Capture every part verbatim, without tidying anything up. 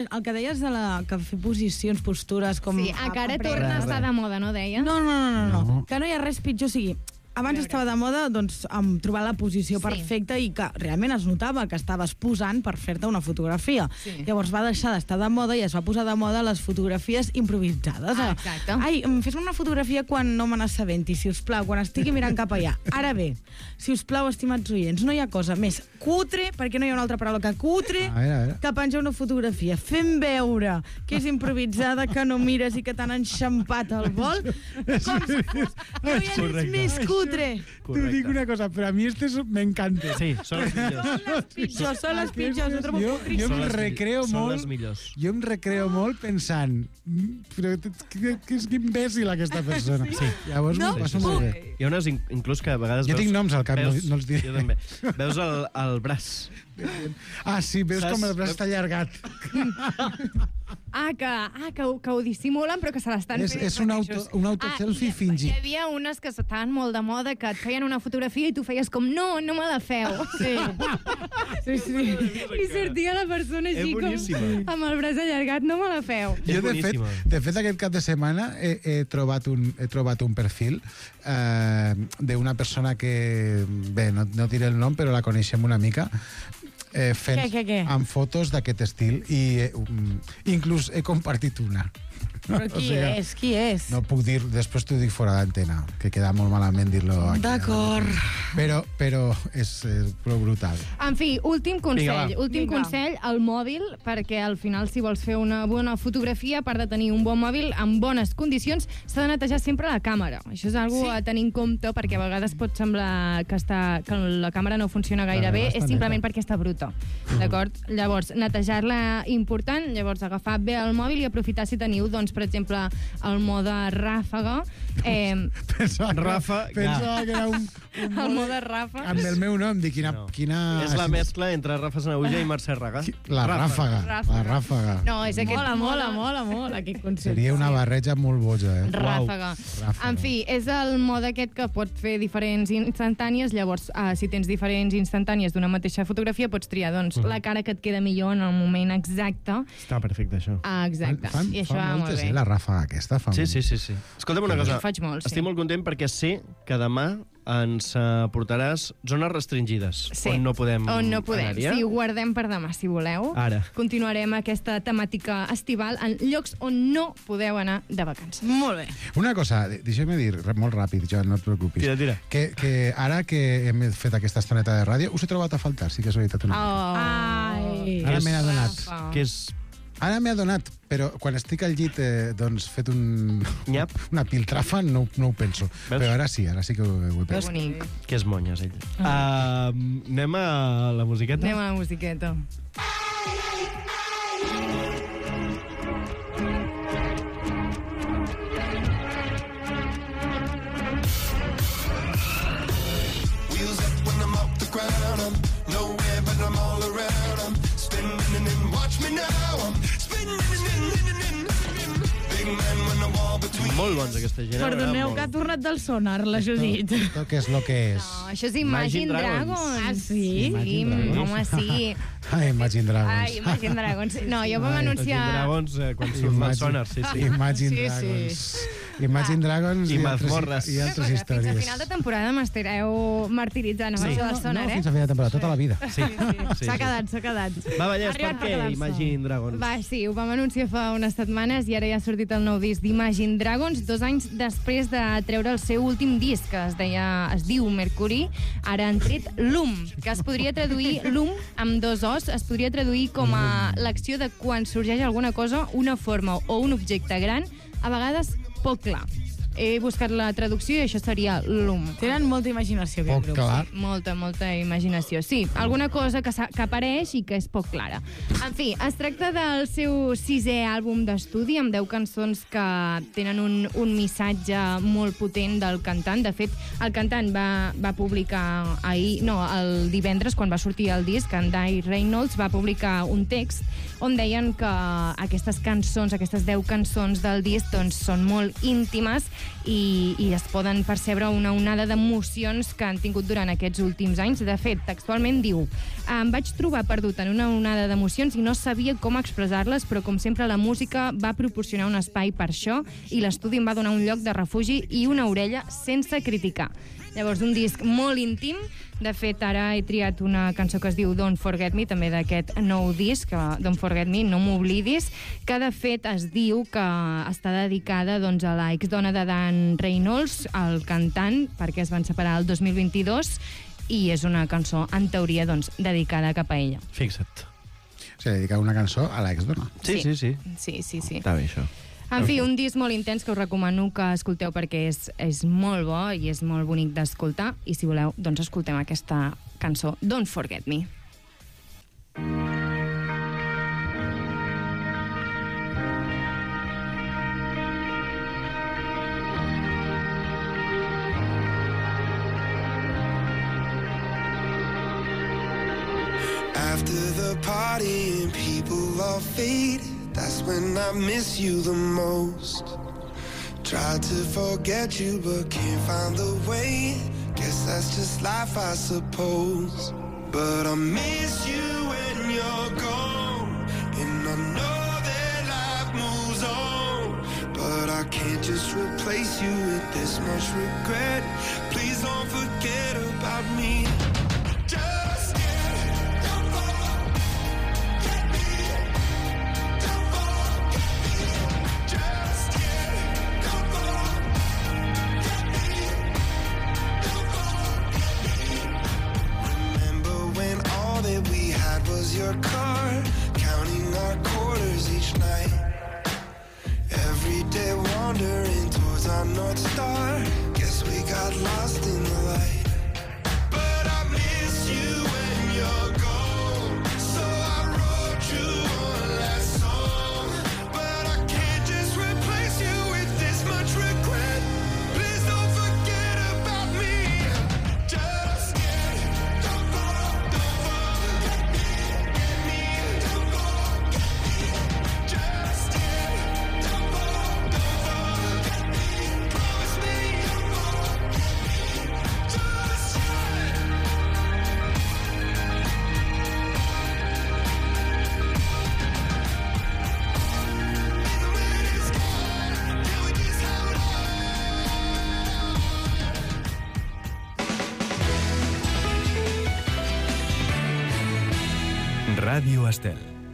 el que deies de la, que fer posicions, postures... Com sí, encara torna a estar de moda, no deia? No, no, no, no, no. Que no hi ha res pitjor, o sigui... Abans estava de moda doncs, amb trobar la posició sí. perfecta i que realment es notava que estaves posant per fer-te una fotografia. Sí. Llavors va deixar d'estar de moda i es va posar de moda les fotografies improvisades. Ah, exacte. Ai, fes-me una fotografia quan no me n'assabenti, si us plau, quan estigui mirant cap allà. Ara bé, si us plau, estimats oients, no hi ha cosa més cutre, perquè no hi ha una altra paraula que cutre, a veure, a veure. que penjar una fotografia fent veure que és improvisada, que no mires i que t'han enxampat el vol, com si fos... No hi ha res més cutre. T'ho dic una cosa, però a mi estes m'encanta. Sí, són les millors. Són les pitjors, són les pitjors. Jo, jo, jo em recreo són molt... les millors. Jo em recreo molt pensant però que, que és imbècil aquesta persona. Sí. Llavors no, m'ho passo molt bé. Hi ha unes inclús que a vegades jo veus... tinc noms al cap, veus, no, no els diré. Jo també. Veus el, el braç. Ah, sí, veus Saps? com el braç està allargat. Ah, que, ah que, ho, que ho dissimulen, però que se l'estan fent. És un auto, un auto-selfie ah, fingit. Hi havia unes que estaven molt de moda, que et feien una fotografia i tu feies com, no, no me la feu. Sí, sí, sí. I sortia la persona així com, amb el braç allargat, no me la feu. Jo, de fet, de fet, aquest cap de setmana he, he, trobat, un, he trobat un perfil eh, d'una persona que, bé, no, no diré el nom, però la coneixem una mica, eh, fent què, què, què? amb fotos d'aquest estil i eh, um, inclús he compartit una. Però qui o sigui, és? Qui és? No puc dir, després t'ho dic fora d'antena, que queda molt malament dir-lo aquí. D'acord. Però, però és, és prou brutal. En fi, últim consell. Vinga, últim Vinga. consell, el mòbil, perquè al final, si vols fer una bona fotografia, a part de tenir un bon mòbil amb bones condicions, s'ha de netejar sempre la càmera. Això és una cosa sí? a tenir en compte, perquè a vegades pot semblar que, està, que la càmera no funciona gaire bé, és simplement neta. perquè està bruta. D'acord? Llavors, netejar-la important, llavors agafar bé el mòbil i aprofitar si teniu, doncs, per exemple, el mode ràfaga. Eh, pensava, Rafa, pensava que era un, un el mode ràfaga. Amb el meu nom, dic, quina... No. quina... És la mescla entre Rafa Sanaüja i Mercè Raga. La ràfaga. Ràfaga. La ràfaga. No, és aquest Mola, mola, mode- mola, mola, aquest concepte. Seria una barreja molt boja, eh? Ràfaga. Ràfaga. En fi, és el mode aquest que pot fer diferents instantànies, llavors, uh, si tens diferents instantànies d'una mateixa fotografia, pots triar, doncs, Uh-huh. la cara que et queda millor en el moment exacte. Està perfecte, això. Ah, exacte. Fan, I això fa va molt moltes, bé. eh, la ràfaga aquesta. Fa Sí, molt. sí, sí, sí. Escolta'm una cosa. Jo faig molt, sí. Estic molt content perquè sé que demà ens uh, portaràs zones restringides, Sí. on no podem On no podem. anar-hi, eh? Sí, ho guardem per demà, si voleu. Ara. Continuarem aquesta temàtica estival en llocs on no podeu anar de vacances. Molt bé. Una cosa, deixa'm dir molt ràpid, Joan, no et preocupis. Tira, tira. Que, que ara que hem fet aquesta estoneta de ràdio, us he trobat a faltar, sí que és veritat una mica. Oh. Ai. Ara m'he adonat. Rafa. Que és... Ara m'he adonat, però quan estic al llit, eh, doncs, fet un... Nyap. una piltrafa, no, no ho penso. Veus? Però ara sí, ara sí que ho, ho he Que pensat. bonic. Que és monyes, ell. Uh, anem a la musiqueta? Anem a la musiqueta. Wheels up when I'm off the ground. I'm nowhere, but I'm all around. I'm spinning and watch me now. I'm spinning and big man when the wall between. Molt bons, aquesta gent. Perdoneu, que ha tornat del sonar, la Judit. Esto que és lo que és. No, això és Imagine, Imagine Dragons. Dragons. Ah, sí? Sí, Imagine Dragons. home, sí. Ai, Imagine Dragons. Ai, Imagine Dragons. No, jo vam Ai, anunciar... Imagine Dragons, eh, quan surt el sonar, sí, sí. Imagine Sí, sí. Dragons. Imagine Dragons I i, altres, mazmorres. i altres Fins històries. a final de temporada m'estareu martiritzant amb Sí. això del No, sonar, no, eh? fins a final de temporada, tota la vida. Sí, sí, S'ha sí. quedat, s'ha quedat. Va, Vallès, Ha per arribat per què quedar-se. Imagine Dragons? Va, sí, ho vam anunciar fa unes setmanes i ara ja ha sortit el nou disc d'Imagine Dragons, dos anys després de treure el seu últim disc, que es deia, es diu Mercury. Ara han tret Lum, que es podria traduir, Lum, amb dos os, es podria traduir com a l'acció de quan sorgeix alguna cosa, una forma o un objecte gran, a vegades poc clar. He buscat la traducció i això seria Lum. Tenen molta imaginació, aquest Poc grup. clar. Molta, molta imaginació. Sí, alguna cosa que, que apareix i que és poc clara. En fi, es tracta del seu sisè àlbum d'estudi amb deu cançons que tenen un, un missatge molt potent del cantant. De fet, el cantant va, va publicar ahir, no, el divendres, quan va sortir el disc, en Dai Reynolds va publicar un text on deien que aquestes cançons, aquestes deu cançons del disc, doncs, són molt íntimes i, i es poden percebre una onada d'emocions que han tingut durant aquests últims anys. De fet, textualment diu: em vaig trobar perdut en una onada d'emocions i no sabia com expressar-les, però com sempre la música va proporcionar un espai per això i l'estudi em va donar un lloc de refugi i una orella sense criticar. Llavors, un disc molt íntim. De fet, ara he triat una cançó que es diu Don't Forget Me, també d'aquest nou disc, Don't Forget Me, No m'oblidis, que de fet es diu que està dedicada doncs, a la exdona de Dan Reynolds, el cantant, perquè es van separar el dos mil vint-i-dos, i és una cançó, en teoria, doncs, dedicada cap a ella. Fixa't. Se dedica una cançó a l'exdona. Sí, sí, sí. Sí, sí, sí. Està bé, això. En fi, un disc molt intens que us recomano que escolteu perquè és, és molt bo i és molt bonic d'escoltar. I si voleu, doncs escoltem aquesta cançó, Don't Forget Me. After the party and people all fade, that's when I miss you the most. Tried to forget you but can't find the way. Guess that's just life, I suppose. But I miss you when you're gone, and I know that life moves on. But I can't just replace you with this much regret. Please don't forget about me. Just your car, counting our quarters each night. Every day wandering towards our North Star. Guess we got lost in the light. But I miss you when you're gone, so I wrote you one last song. But I can't just replace you with this much regret. Please don't forget about me. Just Ràdio Estel.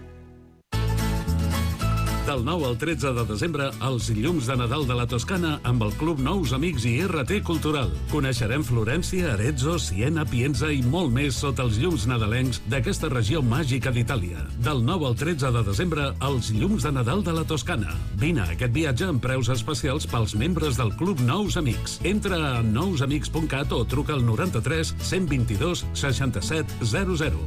Del nou al tretze de desembre, els llums de Nadal de la Toscana amb el Club Nous Amics i R T Cultural. Coneixerem Florència, Arezzo, Siena, Pienza i molt més sota els llums nadalencs d'aquesta regió màgica d'Itàlia. Del nou al tretze de desembre, els llums de Nadal de la Toscana. Vine a aquest viatge amb preus especials pels membres del Club Nous Amics. Entra a nous amics punt cat o truca al noranta-tres cent vint-i-dos seixanta-set zero zero.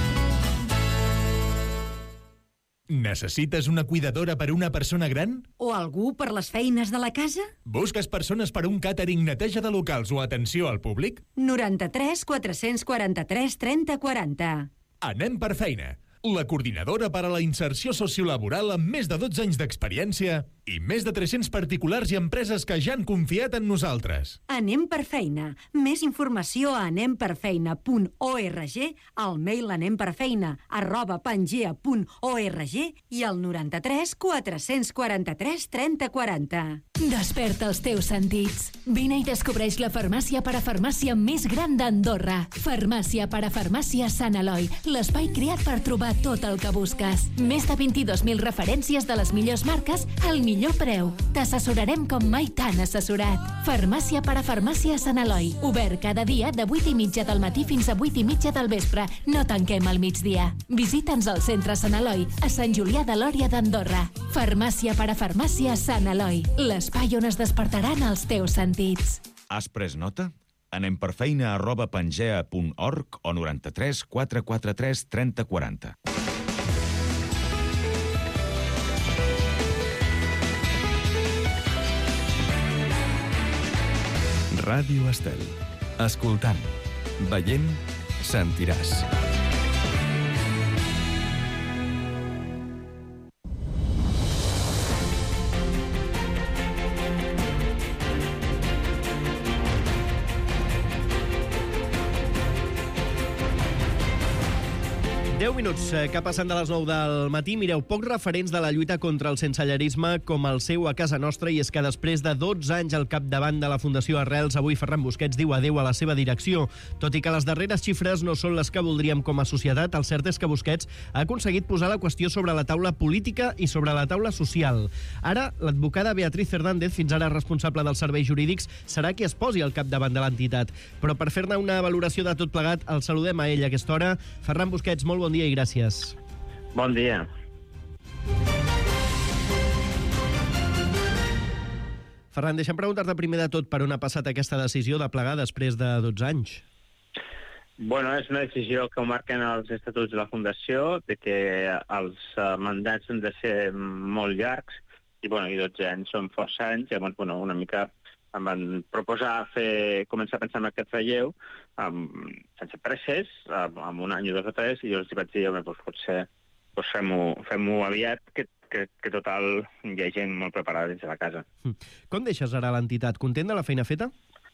Necessites una cuidadora per una persona gran? O algú per les feines de la casa? Busques persones per un càtering, neteja de locals o atenció al públic? noranta-tres quatre-cents quaranta-tres trenta quaranta. Anem per feina. La coordinadora per a la inserció sociolaboral amb més de dotze anys d'experiència i més de tres-cents particulars i empreses que ja han confiat en nosaltres. Anem per feina. Més informació a anem per feina punt org, al mail anemperfeina arroba pangea punt org i al noranta-tres quatre-cents quaranta-tres trenta quaranta. Desperta els teus sentits. Vine i descobreix la farmàcia parafarmàcia més gran d'Andorra. Farmàcia parafarmàcia Sant Eloi, l'espai creat per trobar tot el que busques. Més de vint-i-dos mil referències de les millors marques al millor preu. T'assessorarem com mai t'han assessorat. Farmàcia parafarmàcia Sant Eloi. Obert cada dia de vuit i mitja del matí fins a vuit i mitja del vespre. No tanquem al migdia. Visita'ns al centre Sant Eloi, a Sant Julià de Lòria d'Andorra. Farmàcia parafarmàcia Sant Eloi, l'espai on es despertaran els teus sentits. Has pres nota? Anem per feina arroba pangea punt org o noranta-tres quatre quaranta-tres trenta quaranta. Ràdio Estel. Escoltant, veient, sentiràs. deu minuts eh, que passen de les nou del matí. Mireu, pocs referents de la lluita contra el sensellarisme com el seu a casa nostra, i és que després de dotze anys al capdavant de la Fundació Arrels, avui Ferran Busquets diu adeu a la seva direcció. Tot i que les darreres xifres no són les que voldríem com a societat, el cert és que Busquets ha aconseguit posar la qüestió sobre la taula política i sobre la taula social. Ara, l'advocada Beatriz Fernández, fins ara responsable dels serveis jurídics, serà qui es posi al capdavant de l'entitat. Però per fer-ne una valoració de tot plegat, el saludem a ell a aquesta hora. Ferran Busquets, molt bon dia i gràcies. Bon dia. Ferran, deixa'm preguntar-te primer de tot per on ha passat aquesta decisió de plegar després de dotze anys. Bueno, és una decisió que marquen els estatuts de la Fundació, de que els mandats han de ser molt llargs, i, bueno, i dotze anys són força anys, llavors, bueno, una mica em van proposar fer, començar a pensar en aquest relleu, um, sense presses, um, amb un any o dos o tres, i jo els vaig dir, home, doncs potser doncs fem-ho fem-ho aviat, que, que, que total hi ha gent molt preparada dins de la casa. Com deixes ara l'entitat? Content de la feina feta?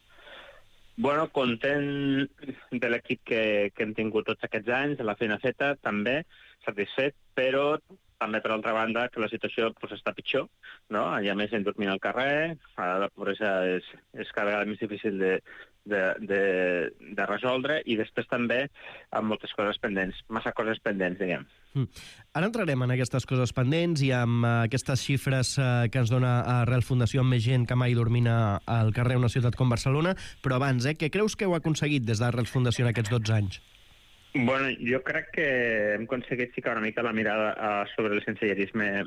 Bueno, content de l'equip que, que hem tingut tots aquests anys, de la feina feta, també, satisfet, però també, per altra banda, que la situació pues, està pitjor, no? Hi ha més gent dormint al carrer, la pobresa és, és cada vegada més difícil de, de, de, de resoldre, i després també amb moltes coses pendents, massa coses pendents, diguem. Mm. Ara entrarem en aquestes coses pendents i amb uh, aquestes xifres uh, que ens dona Arrels Fundació, amb més gent que mai dormint al carrer a una ciutat com Barcelona, però abans, eh, què creus que heu aconseguit des d'Arrels Fundació en aquests dotze anys? Bueno, jo crec que hem aconseguit ficar una mica la mirada uh, sobre el sensellarisme.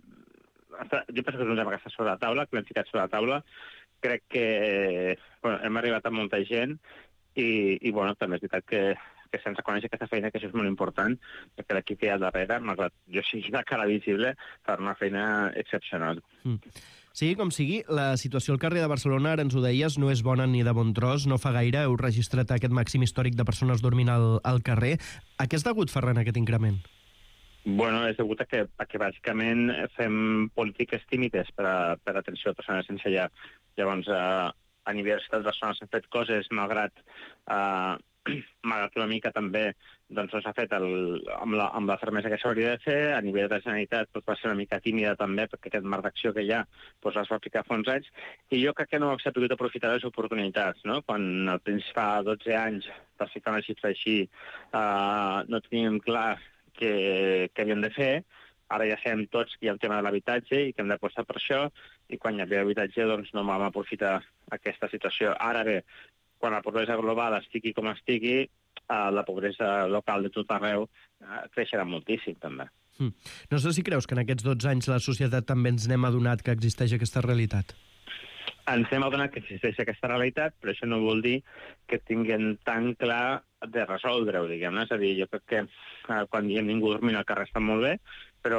Jo penso que és un tema que està sobre la taula, que l'hem ficat sobre la taula. Crec que bueno, hem arribat a molta gent i, i bueno, també és veritat que, que se'ns reconeix aquesta feina, que això és molt important, perquè l'equip que hi ha darrere, malgrat jo sigui la cara visible, fa una feina excepcional. Mm. Sigui com sigui, la situació al carrer de Barcelona, ara ens ho deies, no és bona ni de bon tros. No fa gaire heu registrat aquest màxim històric de persones dormint al, al carrer. A què és degut, Ferran, aquest increment? Bueno, és degut a que, a que bàsicament fem polítiques tímides per a, per a atenció a persones sense llar. Llavors, a, a nivell de la ciutat de Barcelona s'han fet coses, malgrat, uh, malgrat una mica també doncs no s'ha fet el, amb, la, amb la fermesa que s'hauria de fer. A nivell de la Generalitat doncs, va ser una mica tímida també, perquè aquest marc d'acció que hi ha doncs, es va aplicar fa uns anys, i jo crec que no heu sabut aprofitar les oportunitats, no? Quan al principi fa dotze anys, per ficar una xifra així, uh, no teníem clar què, què havíem de fer. Ara ja sabem tots que hi ha el tema de l'habitatge i que hem d'apostar per això, i quan hi havia habitatge doncs no vam aprofitar aquesta situació. Ara bé, quan la pobresa global estigui com estigui, Uh, la pobresa local de tot arreu uh, creixerà moltíssim, també. Mm. No sé si creus que en aquests dotze anys la societat també ens n'hem adonat que existeix aquesta realitat. Ens hem adonat que existeix aquesta realitat, però això no vol dir que tinguem tan clar de resoldre-ho, diguem-ne. És a dir, jo crec que uh, quan hi hem ningú dormint al carrer està molt bé, però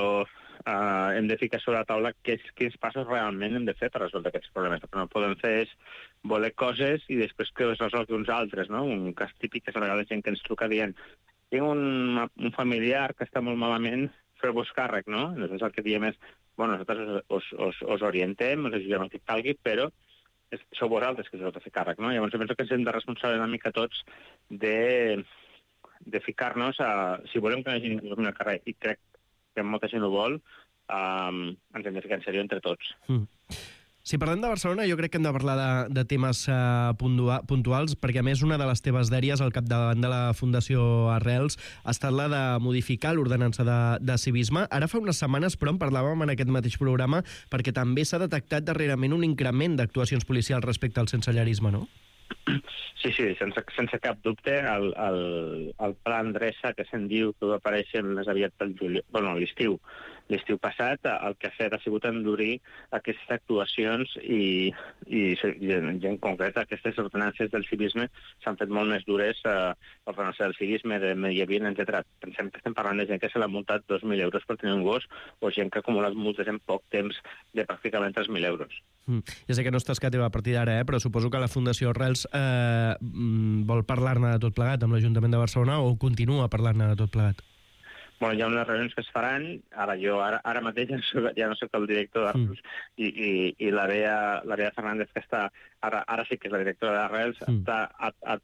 uh, hem de ficar sobre la taula quins, quins passos realment hem de fer per resoldre aquests problemes. El que no podem fer és voler coses i després que es resolgui uns altres, no? Un cas típic és a vegades gent que ens truca dient tinc un, un familiar que està molt malament, feu-vos càrrec, no? Llavors el que diem és, bueno, nosaltres us, us, us orientem, us ajudem el que calgui, però és, sou vosaltres que us heu de fer càrrec, no? Llavors penso que ens hem de responsabilitzar una mica tots de, de ficar-nos a... Si volem que no hi hagi ningú al carrer, i crec que molta gent ho vol, um, ens hem de ficar en sèrio entre tots. Mm. Si parlem de Barcelona, jo crec que hem de parlar de, de temes uh, puntuals, perquè a més una de les teves dèries al capdavant de la Fundació Arrels ha estat la de modificar l'ordenança de, de civisme. Ara fa unes setmanes, però, en parlàvem en aquest mateix programa, perquè també s'ha detectat darrerament un increment d'actuacions policials respecte al sensellarisme, no? Sí, sí, sense, sense cap dubte. El, el, el pla Endreça, que se'n diu, que va aparèixer més aviat pel juliol, bueno, l'estiu, l'estiu passat, el que ha fet ha sigut endurir aquestes actuacions i, i, i en concret aquestes ordenances del civisme s'han fet molt més dures, eh, l'ordenança del civisme, de medi ambient, etcètera. Pensem que estem parlant de gent que se l'ha multat dos mil euros per tenir un gos o gent que ha acumulat multes en poc temps de pràcticament tres mil euros. Mm. Ja sé que no estàs càtera a partir d'ara, eh? Però suposo que la Fundació Arrels eh, vol parlar-ne de tot plegat amb l'Ajuntament de Barcelona o continua parlant-ne de tot plegat? Bueno, hi ha unes reunions que es faran, ara jo ara, ara mateix ja no soc, ja no soc el director d'Arrels, mm. i, i, i la Bea, la Bea Fernández, que està, ara, ara sí que és la directora d'Arrels, mm. està, ha, ha,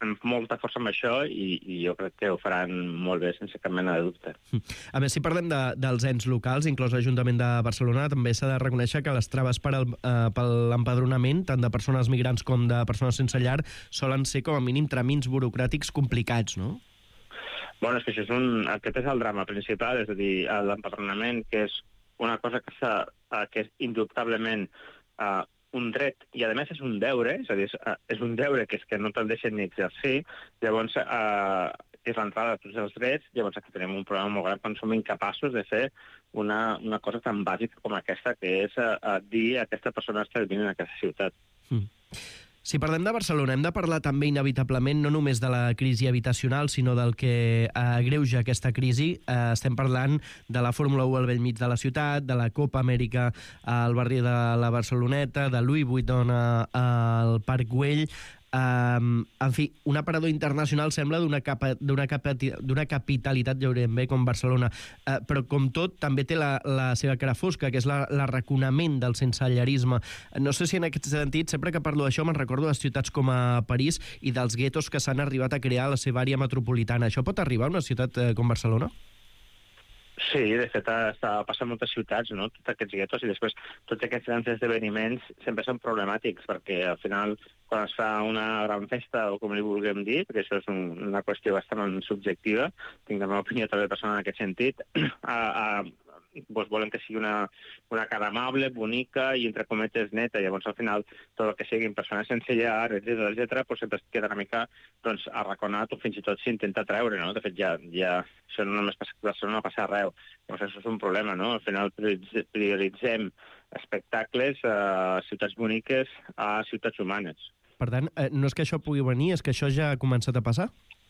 fem molta força amb això i, i jo crec que ho faran molt bé, sense cap mena de dubte. A més, si parlem de, dels ens locals, inclòs l'Ajuntament de Barcelona, també s'ha de reconèixer que les traves per al, eh, per l'empadronament, tant de persones migrants com de persones sense llar, solen ser com a mínim tramins burocràtics complicats, no? Bueno, és que això és un... aquest és el drama principal, és a dir, l'empadronament, que és una cosa que, que és indubtablement uh, un dret, i a més és un deure, és a dir, és, uh, és un deure que és que no te'l deixen ni exercir, llavors uh, és l'entrada de tots els drets, llavors aquí tenim un problema molt gran quan som incapaços de fer una, una cosa tan bàsica com aquesta, que és uh, uh, dir a aquesta persona que vivint en aquesta ciutat. Mm. Si parlem de Barcelona, hem de parlar també inevitablement no només de la crisi habitacional, sinó del que agreuja aquesta crisi. Eh, estem parlant de la Fórmula u al vell mig de la ciutat, de la Copa Amèrica al barri de la Barceloneta, de Louis Vuitton al Parc Güell. Um, en fi, un aparador internacional sembla d'una capa, d'una capa, d'una capitalitat, ja veurem bé, com Barcelona. Uh, però, com tot, també té la, la seva cara fosca, que és la, la raconament del sensellarisme. No sé si en aquest sentit, sempre que parlo d'això, me'n recordo de ciutats com a París i dels guetos que s'han arribat a crear a la seva àrea metropolitana. Això pot arribar a una ciutat uh, com Barcelona? Sí, de fet, està passant moltes ciutats, no?, tots aquests guetos, i després tots aquests grans esdeveniments sempre són problemàtics, perquè al final, quan es fa una gran festa, o com li vulguem dir, perquè això és un, una qüestió bastant subjectiva, tinc la meva opinió també personal en aquest sentit, a, a doncs volen que sigui una, una cara amable, bonica i, entre cometes, neta. Llavors, al final, tot el que siguin persones sense llar, etcètera, etcètera, doncs sempre es queda una mica doncs, arraconat o fins i tot s'intenta treure, no? De fet, ja, ja això no només passa a Barcelona, no passa arreu. Llavors, això és un problema, no? Al final prioritzem espectacles a ciutats boniques a ciutats humanes. Per tant, eh, no és que això pugui venir, és que això ja ha començat a passar?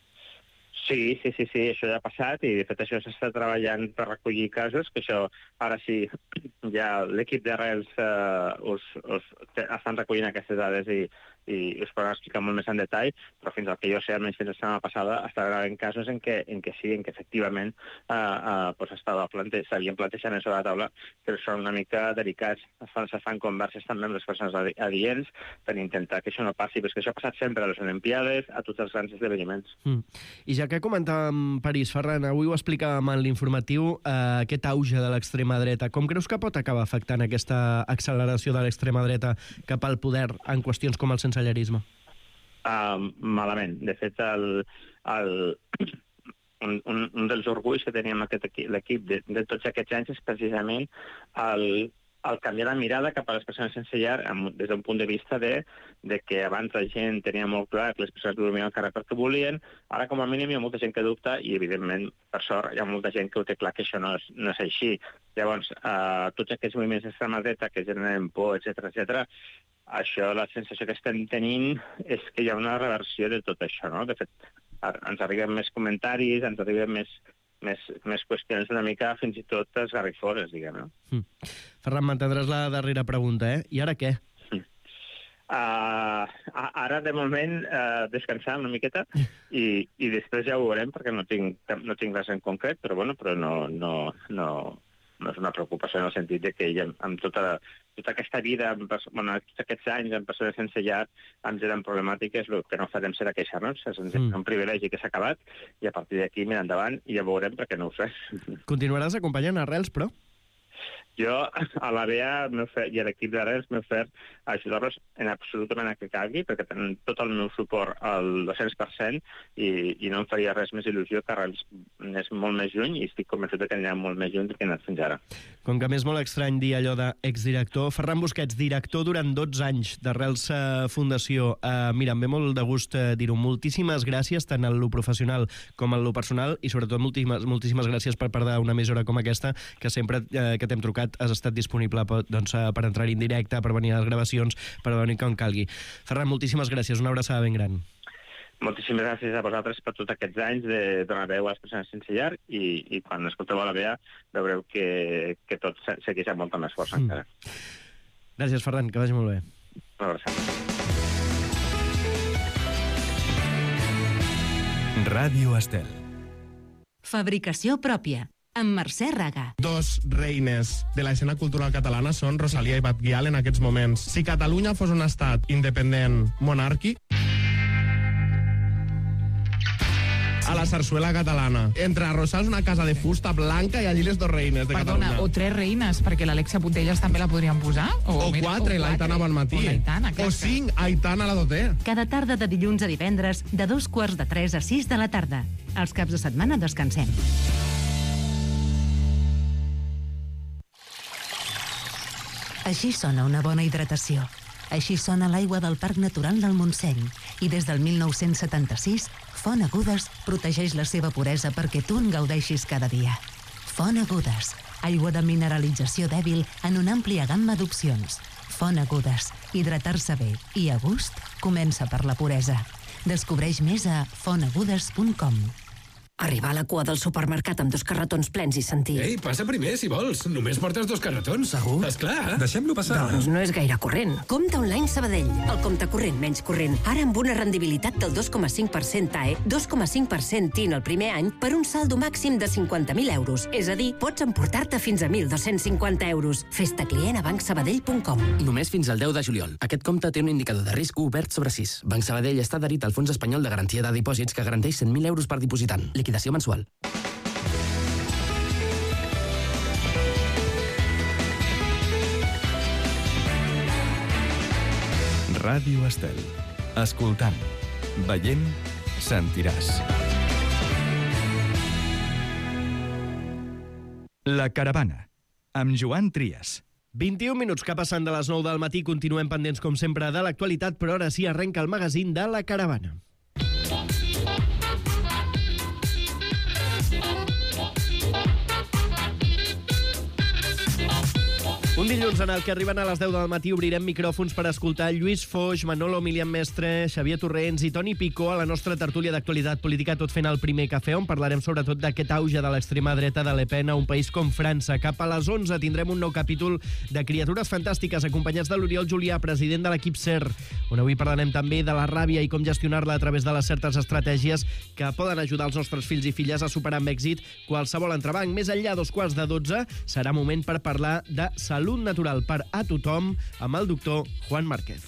Sí, sí, sí, sí, això ja ha passat i de fet això s'està treballant per recollir casos, que això ara sí, ja l'equip d'Arrels eh, us, us estan recollint aquestes dades i, i us poden explicar molt més en detall, però fins al que jo sé, almenys fins la setmana passada, estaven havent casos en què, en què sí, en què efectivament eh, eh, pues estava plante s'havien plantejat sobre la taula, però són una mica delicats. Es fan, es fan converses també amb les persones adients per intentar que això no passi, perquè això ha passat sempre a les Olimpiades, a tots els grans esdeveniments. Mm. I ja que comentàvem París, Ferran, avui ho explicàvem en l'informatiu, eh, aquest auge de l'extrema dreta. Com creus que pot acabar afectant aquesta acceleració de l'extrema dreta cap al poder en qüestions com el sensellarisme? Uh, malament. De fet, el, el, un, un, un dels orgulls que teníem aquest l'equip de, de tots aquests anys és precisament el, el canviar la mirada cap a les persones sense llar des d'un punt de vista de, de que abans la gent tenia molt clar que les persones dormien al carrer perquè volien, ara com a mínim hi ha molta gent que dubta i evidentment, per sort, hi ha molta gent que ho té clar que això no és, no és així. Llavors, eh, tots aquests moviments d'extrema dreta que generen por, etcètera, etcètera, això, la sensació que estem tenint és que hi ha una reversió de tot això, no? De fet, ens arriben més comentaris, ens arriben més Més, més qüestions una mica fins i tot esgarrifores, diguem, no? Mm. Ferran, m'entendràs la darrera pregunta, eh? I ara què? Mm. Uh, ara, de moment, uh, descansar una miqueta i, i després ja ho veurem, perquè no tinc, no tinc res en concret, però, bueno, però no, no, no, no és una preocupació en el sentit de que ja, amb tota, tota aquesta vida, amb, bueno, tots aquests anys amb persones sense llar ens eren problemàtiques, el que no farem serà queixar-nos, és mm. un privilegi que s'ha acabat i a partir d'aquí mirar endavant i ja veurem perquè no ho sé. Continuaràs acompanyant Arrels, però? Jo, a l'A B A i a l'equip d'Arrels m'he ofert a ajudar-los en absolutament a que calgui, perquè tenen tot el meu suport al dos-cents per cent i, i no em faria res més il·lusió que Arrels anés molt més lluny i estic convençut que anirà molt més lluny del que ha anat fins ara. Com que m'és molt estrany dir allò d'exdirector, Ferran Busquets, director durant dotze anys d'Arrels eh, Fundació. Eh, mira, em ve molt de gust eh, dir-ho. Moltíssimes gràcies, tant en lo professional com en lo personal, i sobretot moltíssimes, moltíssimes gràcies per part d'una emissora com aquesta, que sempre eh, que t'hem trucat has estat disponible per, doncs, per entrar en directe, per venir a les gravacions, per venir com calgui. Ferran, moltíssimes gràcies, una abraçada ben gran. Moltíssimes gràcies a vosaltres per tots aquests anys de donar veu a les persones sense llar i, i quan escolteu a l'A B A veureu que, que tot segueix amb molta més força mm. encara. Gràcies, Ferran, que vagi molt bé. Una abraçada. Ràdio Estel. Fabricació pròpia, amb Mercè Raga. Dos reines de l'escena cultural catalana són Rosalia i Batguial en aquests moments. Si Catalunya fos un estat independent monàrquic, a la sarsuela catalana. Entre Rosals, una casa de fusta blanca, i allí les dos reines de Perdona, Catalunya. o tres reines, perquè l'Alexia Putellas també la podríem posar. O, o mira, quatre, o l'Aitana Bonmatí. O l'Aitana, O cinc, Aitana la Doté. Cada tarda de dilluns a divendres, de dos quarts de tres a sis de la tarda. Els caps de setmana descansem. Així sona una bona hidratació. Així sona l'aigua del Parc Natural del Montseny. I des del mil nou-cents setanta-sis, Font Agudes protegeix la seva puresa perquè tu en gaudeixis cada dia. Font Agudes, aigua de mineralització dèbil en una àmplia gamma d'opcions. Font Agudes, hidratar-se bé i a gust comença per la puresa. Descobreix més a font agudes punt com. Arribar a la cua del supermercat amb dos carretons plens i sentir... Ei, passa primer, si vols. Només portes dos carretons. Segur? Esclar. Deixem-lo passar. Doncs no és gaire corrent. Compte online Sabadell. El compte corrent menys corrent. Ara amb una rendibilitat del dos coma cinc per cent T A E, dos coma cinc per cent T I N el primer any per un saldo màxim de cinquanta mil euros. És a dir, pots emportar-te fins a mil dos-cents cinquanta euros. Fes-te client a banc sabadell punt com. Només fins al deu de juliol. Aquest compte té un indicador de risc obert sobre sis. Banc Sabadell està adherit al Fons Espanyol de Garantia de Dipòsits que garanteix cent mil euros per dipositant. Liquidació mensual. Ràdio Estel. Escoltant, veient, sentiràs. La Caravana, amb Joan Trias. vint-i-un minuts que passen de les nou del matí. Continuem pendents, com sempre, de l'actualitat, però ara sí arrenca el magazín de La Caravana. Un dilluns en el que arriben a les deu del matí obrirem micròfons per escoltar Lluís Foix, Manolo Milian Mestre, Xavier Torrents i Toni Picó a la nostra tertúlia d'actualitat política, tot fent el primer cafè, on parlarem sobretot d'aquest auge de l'extrema dreta de Le Pen a un país com França. Cap a les onze tindrem un nou capítol de Criatures Fantàstiques, acompanyats de l'Oriol Julià, president de l'equip C E R, on avui parlarem també de la ràbia i com gestionar-la a través de les certes estratègies que poden ajudar els nostres fills i filles a superar amb èxit qualsevol entrebanc. Més enllà, dos quarts de dotze, serà moment per parlar de salut natural per a tothom amb el doctor Juan Márquez.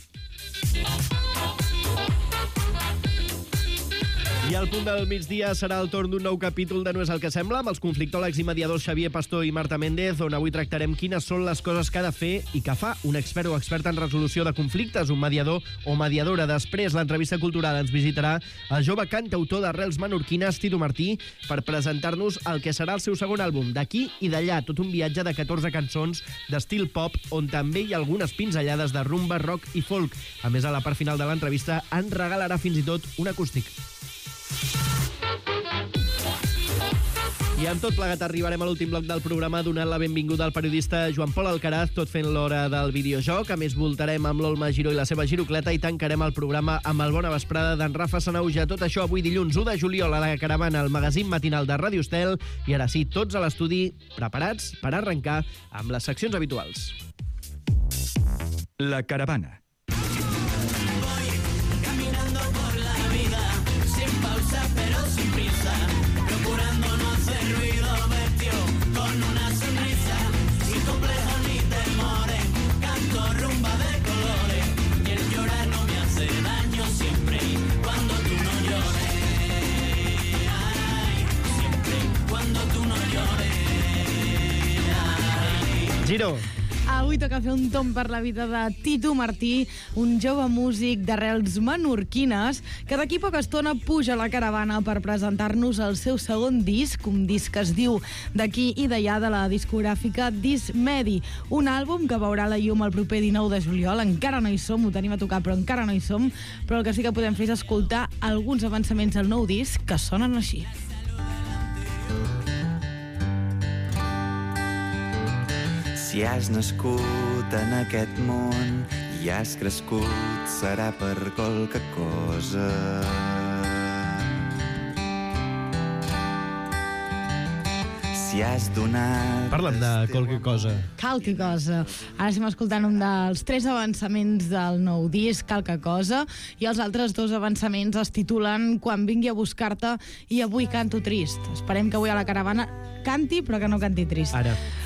I al punt del migdia serà el torn d'un nou capítol de No és el que sembla, amb els conflictòlegs i mediadors Xavier Pastor i Marta Méndez, on avui tractarem quines són les coses que ha de fer i que fa un expert o experta en resolució de conflictes, un mediador o mediadora. Després, l'entrevista cultural ens visitarà el jove cantautor d'arrels menorquines, Tito Martí, per presentar-nos el que serà el seu segon àlbum, D'aquí i d'allà, tot un viatge de catorze cançons d'estil pop, on també hi ha algunes pinzellades de rumba, rock i folk. A més, a la part final de l'entrevista ens regalarà fins i tot un acústic. I amb tot plegat arribarem a l'últim bloc del programa donant la benvinguda al periodista Joan Pol Alcaraz, tot fent l'hora del videojoc. A més, voltarem amb l'Olma Giró i la seva girocleta i tancarem el programa amb el Bona Vesprada d'en Rafa Sanauja. Tot això avui dilluns u de juliol a La Caravana, el magazín matinal de Ràdio Estel. I ara sí, tots a l'estudi, preparats per arrencar amb les seccions habituals. La Caravana. Giro. Avui toca fer un tomb per la vida de Tito Martí, un jove músic d'arrels menorquines que d'aquí poca estona puja a La Caravana per presentar-nos el seu segon disc, un disc que es diu D'aquí i d'allà, de la discogràfica Dismedi, un àlbum que veurà la llum el proper dinou de juliol. Encara no hi som, ho tenim a tocar, però encara no hi som, però el que sí que podem fer és escoltar alguns avançaments del nou disc que sonen així. Si has nascut en aquest món i has crescut, serà per qualque cosa. Si has donat... Parla'm de qualque cosa. Qualque cosa. Ara estem escoltant un dels tres avançaments del nou disc, Qualque cosa, i els altres dos avançaments es titulen Quan vingui a buscar-te i Avui canto trist. Esperem que avui a La Caravana canti, però que no canti trist. Ara.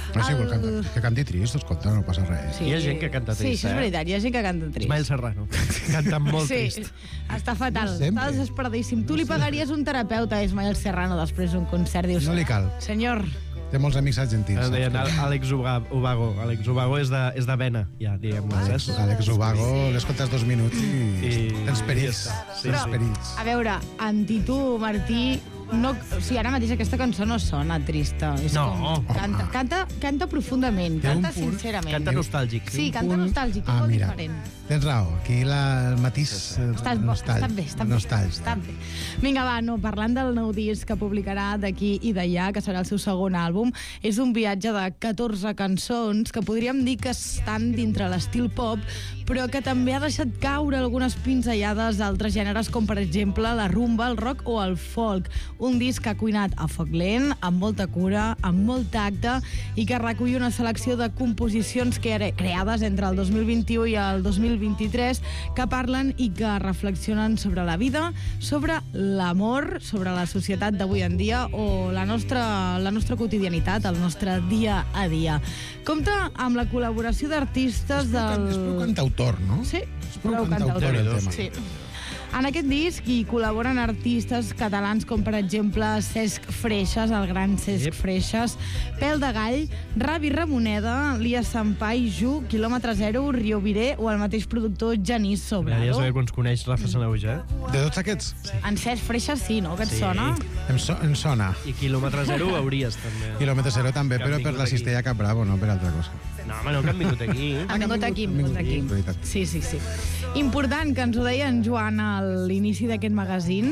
No és igual, canta, que canti trist, escolta, no passa res. Sí. Hi ha gent que canta Sí, trist, això és eh? veritat, hi ha gent que canta trist. Ismael Serrano. Canta molt sí, trist. està fatal, No sempre. està desesperadíssim. Tu li pagaries un terapeuta a Ismael Serrano després d'un concert, dius... No li cal. Senyor... Té molts amics argentins. Em deien Àlex Uba- Ubago. Àlex Ubago és de, és de vena, ja, diguem-ho. Àlex, Àlex Ubago, l'escoltes dos minuts i, I... tens perills. Sí, tens sí. perills. A veure, en Titu Martí... No, o sigui, ara mateix aquesta cançó no sona trista. És No. Com, canta, canta, canta profundament, Té un canta punt- sincerament. Canta nostàlgic. Sí, canta punt- nostàlgic, és Ah, molt mira. diferent. Tens raó, aquí la, el matís eh, Estàs bo, nostàl- està bé, està bé. nostàlgia. Està bé. Vinga, va, no, parlant del nou disc que publicarà d'aquí i d'allà, que serà el seu segon àlbum, és un viatge de catorze cançons que podríem dir que estan dintre l'estil pop, però que també ha deixat caure algunes pinzellades d'altres gèneres, com per exemple la rumba, el rock o el folk. Un disc que ha cuinat a foc lent, amb molta cura, amb molt tacte, i que recull una selecció de composicions que era creades entre el dos mil vint-i-u i el dos mil vint-i-tres, que parlen i que reflexionen sobre la vida, sobre l'amor, sobre la societat d'avui en dia o la nostra, la nostra quotidianitat, el nostre dia a dia. Compta amb la col·laboració d'artistes del... És prou cantautor, no? Sí, És prou cantautor el tema. Sí. En aquest disc hi col·laboren artistes catalans com, per exemple, Cesc Freixas, el gran Cesc yep. Freixas, Pèl de Gall, Ravi Ramoneda, Lia Sampai, Ju, Quilòmetre Zero, Rio Viré o el mateix productor Genís Ja, Sobrado. ja sabeu que ens coneix Rafa Sanauja, eh? De tots aquests? Sí. En Cesc Freixas sí, no? Que et Sí. sona? Em, so, em sona. I Quilòmetre Zero ho hauries, també. Quilòmetre Zero també, Que han però per vingut la aquí. Cistella Cap Bravo, no per altra cosa. No, home, no, que han vingut aquí. Han vingut aquí, han vingut aquí. Veritat. Sí, sí, sí. Important, que ens ho deia en Joan a l'inici d'aquest magazín,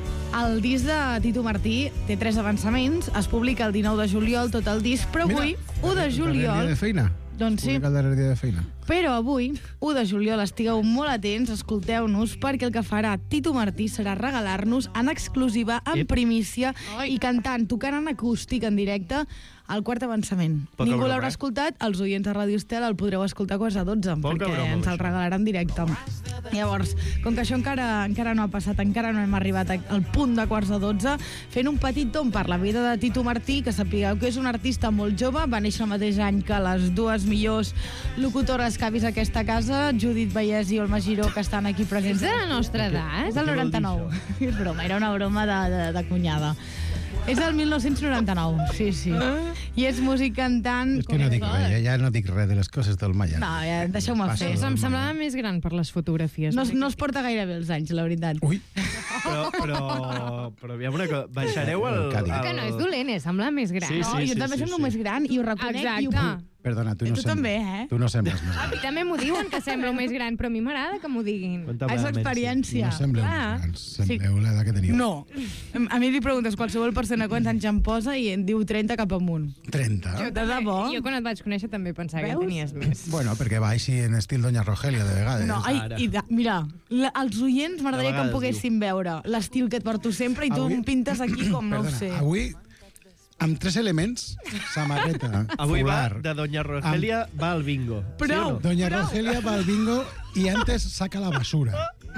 el disc de Titu Martí té tres avançaments, es publica el dinou de juliol tot el disc, però avui, u de Darrer dia juliol... de feina. Doncs sí. Publica el darrer dia de feina. Però avui, u de juliol, estigueu molt atents, escolteu-nos, perquè el que farà Titu Martí serà regalar-nos en exclusiva, en Ep. primícia, i cantant, tocant en acústic, en directe, el quart avançament. Poca Ningú broma, l'haurà eh? escoltat, els oients de Ràdio Estel el podreu escoltar a quasi a dotze, Poca perquè broma, ens el això. regalaran en directe. Llavors, com que això encara encara no ha passat, encara no hem arribat al punt de quarts de dotze, fent un petit tom per la vida de Titu Martí, que sapigueu que és un artista molt jove, va néixer el mateix any que les dues millors locutores que ha vist aquesta casa, Judit Vallès i Olma Giró, que estan aquí presents. És de la nostra edat? És del noranta-nou. És broma, era una broma de, de, de cunyada. És del mil nou-cents noranta-nou, sí, sí. I és músic cantant... És que no dic res, ja, ja no dic res de les coses del Maya. No, ja, deixeu-me Passa fer. del Em semblava més gran per les fotografies. No, es- no es porta gaire bé els anys, la veritat. Ui. Però, però, però aviam una cosa, baixareu el... Que dic. Que no és dolent, eh? Sembla més gran. Sí, No, sí, jo sí, també sí, semblo sí. més gran i ho reconec. I ho... Exacte. Perdona, tu I no tu sembles. també, eh? Tu no sembles més A gran. mi també m'ho diuen, que semblo més gran, però a mi m'agrada que m'ho diguin. Quanta És vehemència. experiència. No sembleu Clar. més grans, sembleu l'edat que teniu. No. A mi li preguntes qualsevol persona quants anys em posa i em diu trenta cap amunt. trenta? De debò? Jo quan et vaig conèixer també pensava Veus? que tenies més. Bueno, perquè va així en estil Doña Rogelia, de vegades. No, ai, Ara. i de, mira, la, els oients m'agradaria que em vegades poguessin veure l'estil que et porto sempre i tu Avui- em pintes aquí com no ho Perdona, sé. avui, amb tres elements, samarreta, Avui va fular, de Doña Rogelia, va al bingo. Prou. Doña Rogelia va al bingo y antes saca la basura.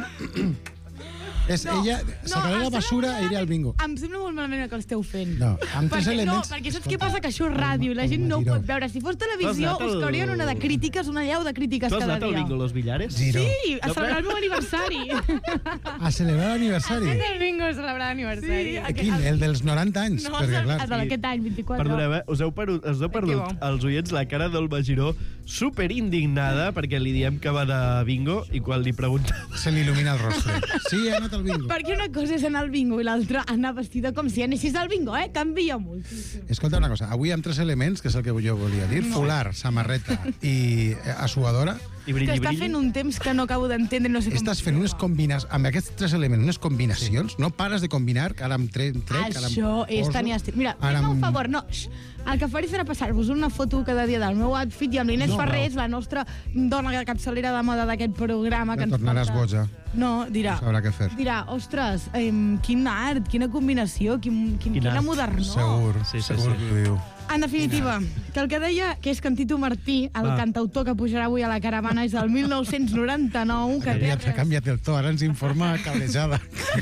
És No, ella, sacaré em la sembla basura molt i iré al bingo. Em sembla molt malament el que esteu fent. No, amb tres perquè, elements... No, perquè saps què passa? Que això és ràdio i la gent no ho Giró. pot veure. Si fos televisió, Tu has anat us al- caurien una de crítiques, una llau de crítiques Tu has cada anat al dia. bingo Los Villares? Giró. Sí, a celebrar el meu aniversari. A celebrar l'aniversari. És el bingo a celebrar l'aniversari. Sí, Quin? El dels noranta anys? No, perquè, el, clar, el d'aquest any, vint-i-quatre. Perdoneu, eh? Us heu perdut, us heu perdut els oients la cara d'Olma Giró superindignada perquè li diem que va de bingo i quan li pregunta... se li il·lumina el rostre. Sí, he anat al bingo. Perquè una cosa és anar al bingo i l'altra anar vestida com si anessis al bingo, eh? Canvia molt. Escolta una cosa, avui amb tres elements, que és el que jo volia dir, No. fular, samarreta i eh, assuadora, I Que està fent un temps que no acabo d'entendre, no sé com... estàs fent unes combinacions, amb aquests tres elements, unes combinacions, no pares de combinar, que ara amb tre trec, ara amb Això és poso, tenir estil. Mira, ara fes-me un amb- favor, no, xx, el que faré serà passar-vos una foto cada dia del meu outfit i amb l'Inés No, Ferrés, la nostra dona capçalera de moda d'aquest programa. Ja Que ens tornaràs porta- boja. No, dirà... No sabrà què fer. Dirà, ostres, eh, quin art, quina combinació, quin, quin, Quin quina art. modernor. Segur, Sí, sí, segur sí. que ho diu. En definitiva, que el que deia que és que en Tito Martí, el Va. cantautor que pujarà avui a la caravana, és del mil nou-cents noranta-nou, que té, Ha canviat el to, ara ens informa cablejada.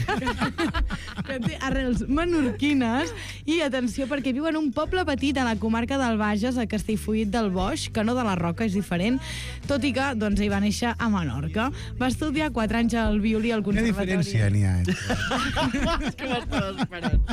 que té arrels menorquines, i atenció, perquè viu en un poble petit a la comarca del Bages, a Castellfollit del Boix, que no de la Roca, és diferent, tot i que doncs, ell va néixer a Menorca. Va estudiar quatre anys al violí al Quina conservatori. diferència n'hi ha? Eh? És que m'estava esperant.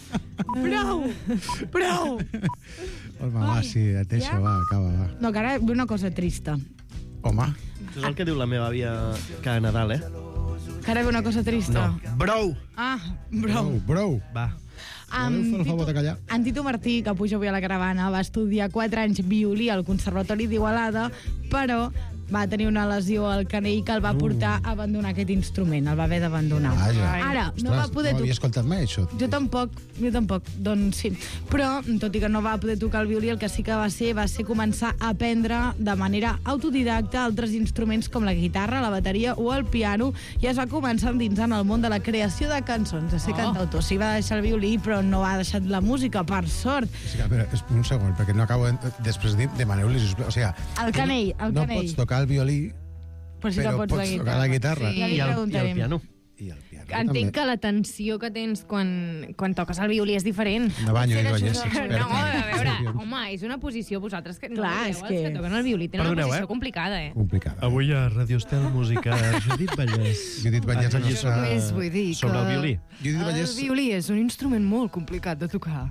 Prou! Prou! Home, va, sí, deixa, ja? va, acaba, va. No, que ara ve una cosa trista. Home. Això és el que diu la meva àvia cada Nadal, eh? Que ara ve una cosa trista. No. Brou! Ah, brou. Brou. Va. En Tito, en Tito Martí, que puja avui a la caravana, va estudiar quatre anys violí al Conservatori d'Igualada, però va tenir una lesió al canell que el va portar a abandonar aquest instrument, el va haver d'abandonar. Vaja. Ara, no Ostres, va poder no havia tocar... escoltat mai, això. Jo tampoc, jo tampoc, doncs sí. Però, tot i que no va poder tocar el violí, el que sí que va ser va ser començar a aprendre de manera autodidacta altres instruments com la guitarra, la bateria o el piano, i es va començar endinsant el món de la creació de cançons, de ser Oh. cantautor. Sí, va deixar el violí, però no ha deixat la música, per sort. Sí, però, és un segon, perquè no acabo... De, després de, demaneu-li, sisplau. O sigui, El canell, el no canell. pots tocar el violí, Però sí que però pots, pots la tocar guitarra. la guitarra. Sí, ja li I el, i el preguntarem. piano. Entenc que la tensió que tens quan, quan toques el violí és diferent. No banyo, Potser Idoia, això- és experta. No, a veure, Sí. home, és una posició, vosaltres que no Clar, veieu, és els que- que toquen el violí tenen Perdoneu, una posició eh? complicada, eh? Complicada. Avui a Radio Estel Música, Judit Vallès. Judit Vallès, la Ah, nostra... Només vull dir que... Sobre el violí. Judit Vallès, El violí és un instrument molt complicat de tocar.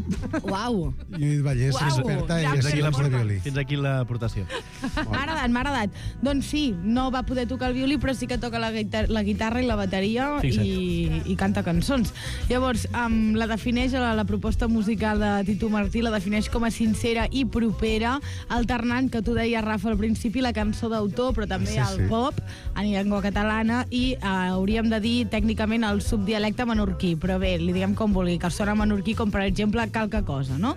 Uau! Judit Vallès Uau, experta ja en em lleccions de violí. Fins aquí l'aportació. M'ha agradat, m'ha agradat. Doncs sí, no va poder tocar el violí, però sí que toca la, guitar la guitarra i la bateria i, i canta cançons. Llavors, um, la defineix, la, la proposta musical de Tito Martí, la defineix com a sincera i propera, alternant, que tu deies, Rafa, al principi, la cançó d'autor, però també Sí, el sí. pop, en llengua catalana, i uh, hauríem de dir tècnicament el subdialecte menorquí, però bé, li diguem com vulgui, que sona menorquí com, per exemple, calca cosa, no?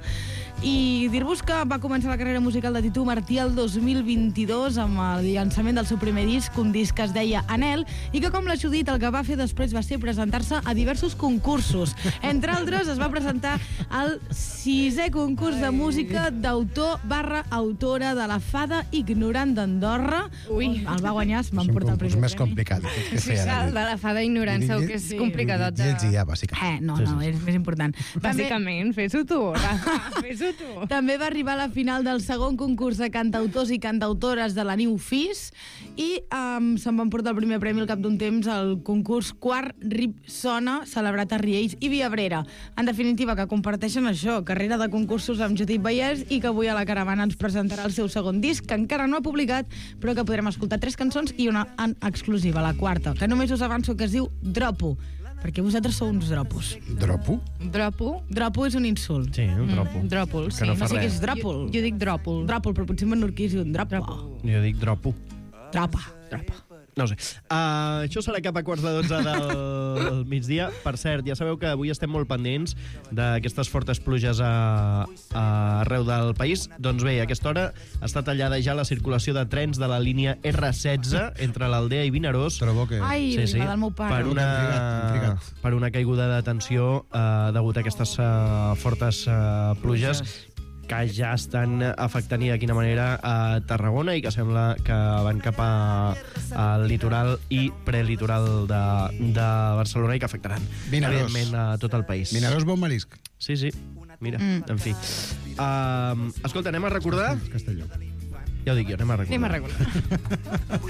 I dir-vos que va començar la carrera musical de Tito Martí el dos mil vint-i-dos amb el llançament del seu primer disc, un disc que es deia Anel, i que, com la Judit, el que va fer després va ser presentar-se a diversos concursos. Entre altres, es va presentar al sisè concurs de música d'autor barra autora de la Fada Ignorant d'Andorra. Ui. El va guanyar, es van És un portar el concurs primer més premi. complicat que Sí, feia. el de la fada ignorant segur que és Sí. complicadot de... Llegia, bàsicament. Eh, no, no, és més important. Bàsicament, fes-ho tu, Rafa, fes-ho tu. També va arribar a la final del segon concurs de cantautors i cantautores de la New Fis i um, se'n van portar el primer premi al cap d'un temps al concurs Quart Rip Sona, celebrat a Riells i Viabrera. En definitiva, que comparteixen això, carrera de concursos amb Judit Vallès, i que avui a la caravana ens presentarà el seu segon disc, que encara no ha publicat, però que podrem escoltar tres cançons i una en exclusiva, la quarta, que només us avanço que es diu Dropo, perquè vosaltres sou uns dropos. Dropo? Dropo? Dropo és un insult. Sí, un dropo. Mm, dròpol, sí. Que no fa No sé què res. és dròpol. Jo, jo dic dròpol. Dròpol, però potser en menorquí és un dropo. Jo dic dropo. Dropa. No ho sé. Uh, això serà cap a quarts de dotze del migdia. Per cert, ja sabeu que avui estem molt pendents d'aquestes fortes pluges a, a arreu del país. Doncs bé, a aquesta hora està tallada ja la circulació de trens de la línia erre setze entre l'Aldea i Vinaròs. Trobo que... Ai, sí, sí, del meu pare. Per una, Hem trigat, hem trigat. per una caiguda de tensió uh, degut a aquestes uh, fortes uh, pluges que ja estan afectant i de quina manera a Tarragona i que sembla que van cap a, al litoral i prelitoral de, de Barcelona i que afectaran, Vinaròs. evidentment, a tot el país. Vinaròs, bon marisc. Sí, sí. Mira, Mm. en fi. Uh, escolta, anem a recordar... Castelló. Ja ho dic jo, anem a recordar. Anem a recordar.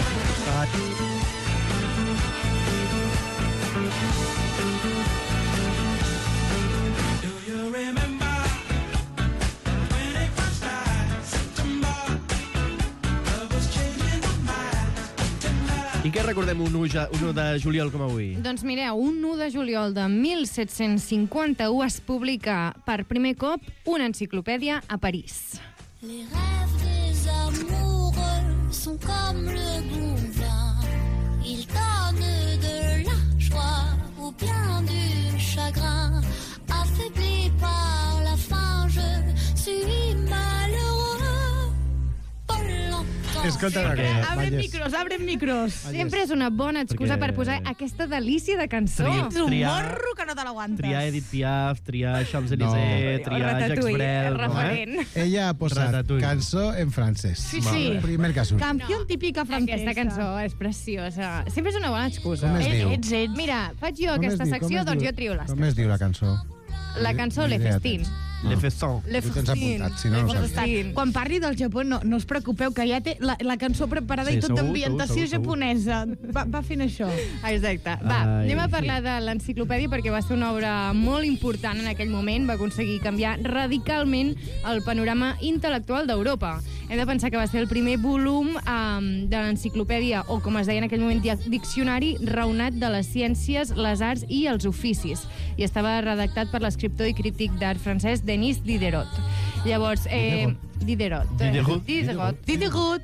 I què recordem un u, ja, un u de juliol com avui? Doncs mireu, un u de juliol de disset cinquanta-u es publica per primer cop una enciclopèdia a París. Les rêves des amoureux sont comme le bon vin. Ils donnent de la joie ou bien du chagrin. Affaibli par la faim, je suis malheureux. Pas longtemps. Escolta una cosa. Abren micros, abren micros. Sempre és una bona excusa Perquè- per posar aquesta delícia de cançó. Tri- Ets un triar- morro que no te l'aguantes. Triar Edith Piaf, triar Champs-Élysées, No. triar Jacques Ratatouille, Brel... referent. Ella ha posat Ratatouille. cançó en francès. Sí, sí. El primer que surt. Canción típica francesa. Aquesta cançó és preciosa. Sempre és una bona excusa. Com es diu? Ets, ets. Mira, faig jo Com es aquesta diu? Com secció, es doncs diu? jo trio les Com es diu la cançó? La cançó Le Ni idea Festin. tens. Le Festin. Le Tu tens Festin. apuntat, si no, no ho saps. Festin. Quan parli del Japó, no, no us preocupeu, que ja té la, la cançó preparada Sí, i tot segur, d'ambientació segur, segur. japonesa. Va, va fent això. Exacte. Va, Ai, anem a sí. parlar de l'enciclopèdia perquè va ser una obra molt important en aquell moment. Va aconseguir canviar radicalment el panorama intel·lectual d'Europa. Hem de pensar que va ser el primer volum um, de l'enciclopèdia, o com es deia en aquell moment, dic- diccionari raonat de les ciències, les arts i els oficis. I estava redactat per l'escriptor i crític d'art francès Denis Diderot. Llavors, eh, Diderot. Diderot. Diderot. Diderot.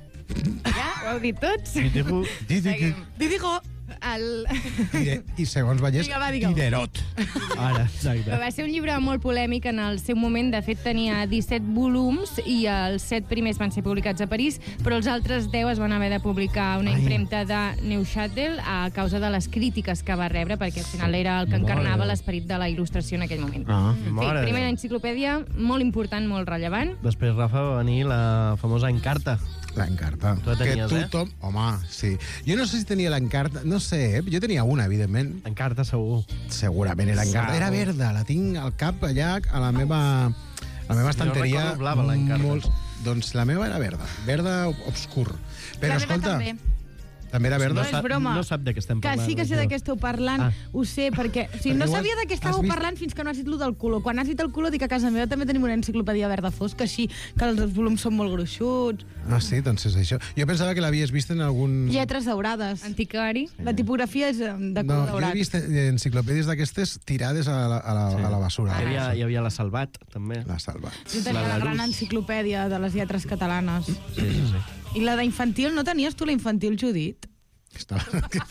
Ja, ho heu dit tots? Diderot. Seguim. Diderot. El... I, I segons Vallès, Digue-va, digue-ho. Diderot. Ara, exacte. Va ser un llibre molt polèmic en el seu moment. De fet, tenia disset volums i els set primers van ser publicats a París, però els altres deu es van haver de publicar una impremta de Neuchâtel a causa de les crítiques que va rebre, perquè al final era el que Mare encarnava de Déu. l'esperit de la il·lustració en aquell moment. Ah. En fi, Mare de primera Déu. enciclopèdia molt important, molt rellevant. Després, Rafa, va venir la famosa Encarta. L'encarta. Tu la tenies, que eh? tothom... Home, sí. Jo no sé si tenia l'encarta... No sé, eh? Jo tenia una, evidentment. Encarta, segur. Segurament era l'encarta. Era verda, la tinc al cap allà, a la meva... A la meva estanteria... recordo blava, l'Encarta. molts- Doncs la meva era verda. Verda obscur. Però, La meva escolta... també. També era verda? No és broma. No sap de què estem Que parlant. sí que sé de què esteu parlant, Ah. ho sé, perquè... O sigui, Perquè no ho has- sabia de què estàveu has vist- parlant fins que no has dit lo del color. Quan has dit el color, dic que a casa meva també tenim una enciclopèdia verda fosca, així que els volums són molt gruixuts, Ah, sí? Doncs és això. Jo pensava que l'havies vist en algun... lletres daurades. Antiquari. La tipografia és eh, de No, color jo he daurat. vist enciclopèdies d'aquestes tirades a la, a la, Sí. a la basura. Hi havia, hi havia la Salvat, també. La Salvat. Jo tenia la, la gran Larousse. enciclopèdia de les lletres catalanes. Sí, sí, sí. I la d'infantil, no tenies tu la infantil, Judit? Estava...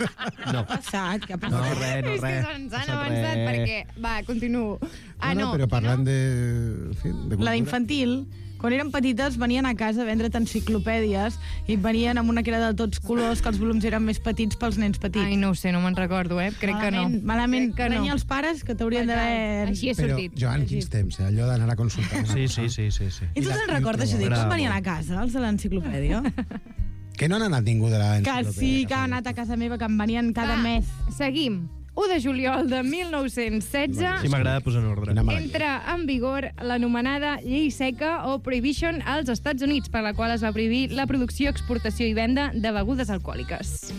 No. Què ha passat? Què ha No, passat? res, no, És que res. se'ns No han sap avançat res. perquè... Va, continuo. Ah, no, no. no, però parlant de... En fi, de La cultura. d'infantil, quan eren petites, venien a casa a vendre't enciclopèdies i venien amb una que era de tots colors, que els volums eren més petits pels nens petits. Ai, no ho sé, no me'n recordo, eh? Crec malament, que no. Malament, Crec que no. renya els pares que t'haurien d'haver... Així he Però, sortit. Joan, quins temps, eh? Allò d'anar a consultar. Sí, sí, sí, sí, sí. I tu I la- te'n recordes, i ho Judit, trobava. com venien a casa, els de l'enciclopèdia? Que no han anat ningú de la Que enciclopèdia. sí, que han anat a casa meva, que em venien cada Va, mes. Seguim. u de juliol de mil nou-cents setze Sí, m'agrada posar en ordre. Quina meravella. entra en vigor l'anomenada Llei Seca o Prohibition als Estats Units, per la qual es va prohibir la producció, exportació i venda de begudes alcohòliques.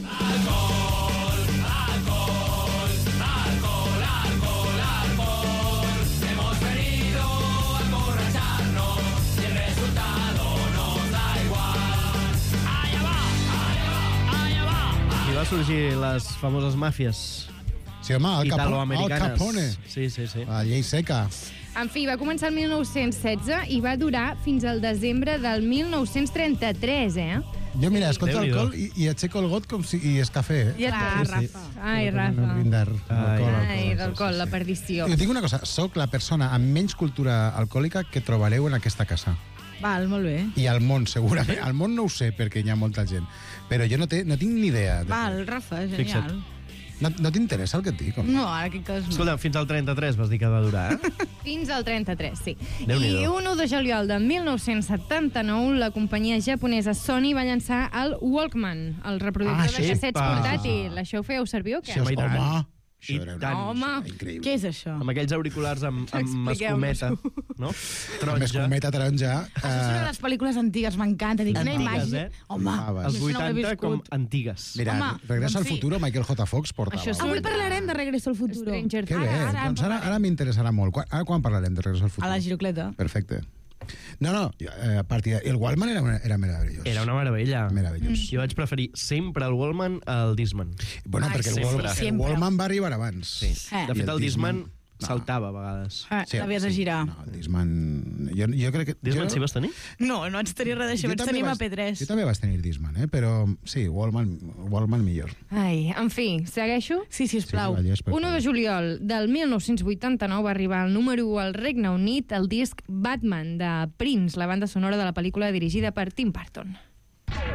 I va sorgir les famoses màfies Sí, home, el Capone. El italoamericanes. Capone. Sí, sí, sí. La llei seca. En fi, va començar el mil nou-cents setze i va durar fins al desembre del mil nou-cents trenta-tres, eh? Jo, mira, escolto Déu-n'hi-do. alcohol i, i aixeco el got com si... I és cafè, eh? Ja Clar, està, sí. Rafa. Ai, Rafa. Brindar. Alcohol, Ai, alcohol. l'alcohol, la perdició. I us dic una cosa, sóc la persona amb menys cultura alcohòlica que trobareu en aquesta casa. Val, molt bé. I al món, segurament. Al món no ho sé, perquè hi ha molta gent. Però jo no, té, no tinc ni idea. De... Val, Rafa, Fixa't. genial. No, no t'interessa el que et dic? home? No, ara aquest cas no. Escolta, fins al trenta-tres vas dir que va durar, eh? Fins al trenta-tres, sí. Déu-n'hi-do. I un de juliol de mil nou-cents setanta-nou, la companyia japonesa Sony va llançar el Walkman, el reproductor Ah, de sí? cassets Pa. portàtil. Això ho fèieu servir o què? Això és, Home, i tant. home, I això era tant. una... Home. Increïble. Què és això? Amb aquells auriculars amb, amb Expliqueu-nos-ho. escometa, no? Amb Taronja. escometa taronja. Això és una de les pel·lícules antigues, m'encanta. Dic, quina Antigues, imatge. eh? Home, Flipaves. Els això no ho he vuitanta com viscut. antigues. Mira, Home, Regreso al doncs sí. futuro, Michael J. Fox portava. Això Avui parlarem de Regreso al futuro. Stranger Que bé, Ara, ara, doncs ara, ara m'interessarà molt. Quan, ara quan parlarem de Regreso al futuro? A la girocleta. Perfecte. No, no, eh, a partir de... El Wallman era, era meravellós. Era una meravella. Meravellós. Jo vaig preferir sempre el Wallman al Discman. Bueno, Ai, perquè el, sempre. Wall, el Sempre. Wallman va arribar abans. Sí. Eh. De I fet, el el Discman Discman- saltava a vegades. Eh, l'havies de girar. No, el Discman... Jo, jo crec que... Discman jo, sí vas tenir? No, no vaig tenir res d'això, jo vaig també tenir vaig- M P tres. Jo també vaig tenir Discman, eh? Però sí, Wallman, Wallman millor. Ai, en fi, segueixo? Sí, sisplau. Sí, Vallès, per un de favor. juliol del mil nou-cents vuitanta-nou va arribar al número u al Regne Unit el disc Batman de Prince, la banda sonora de la pel·lícula dirigida per Tim Burton.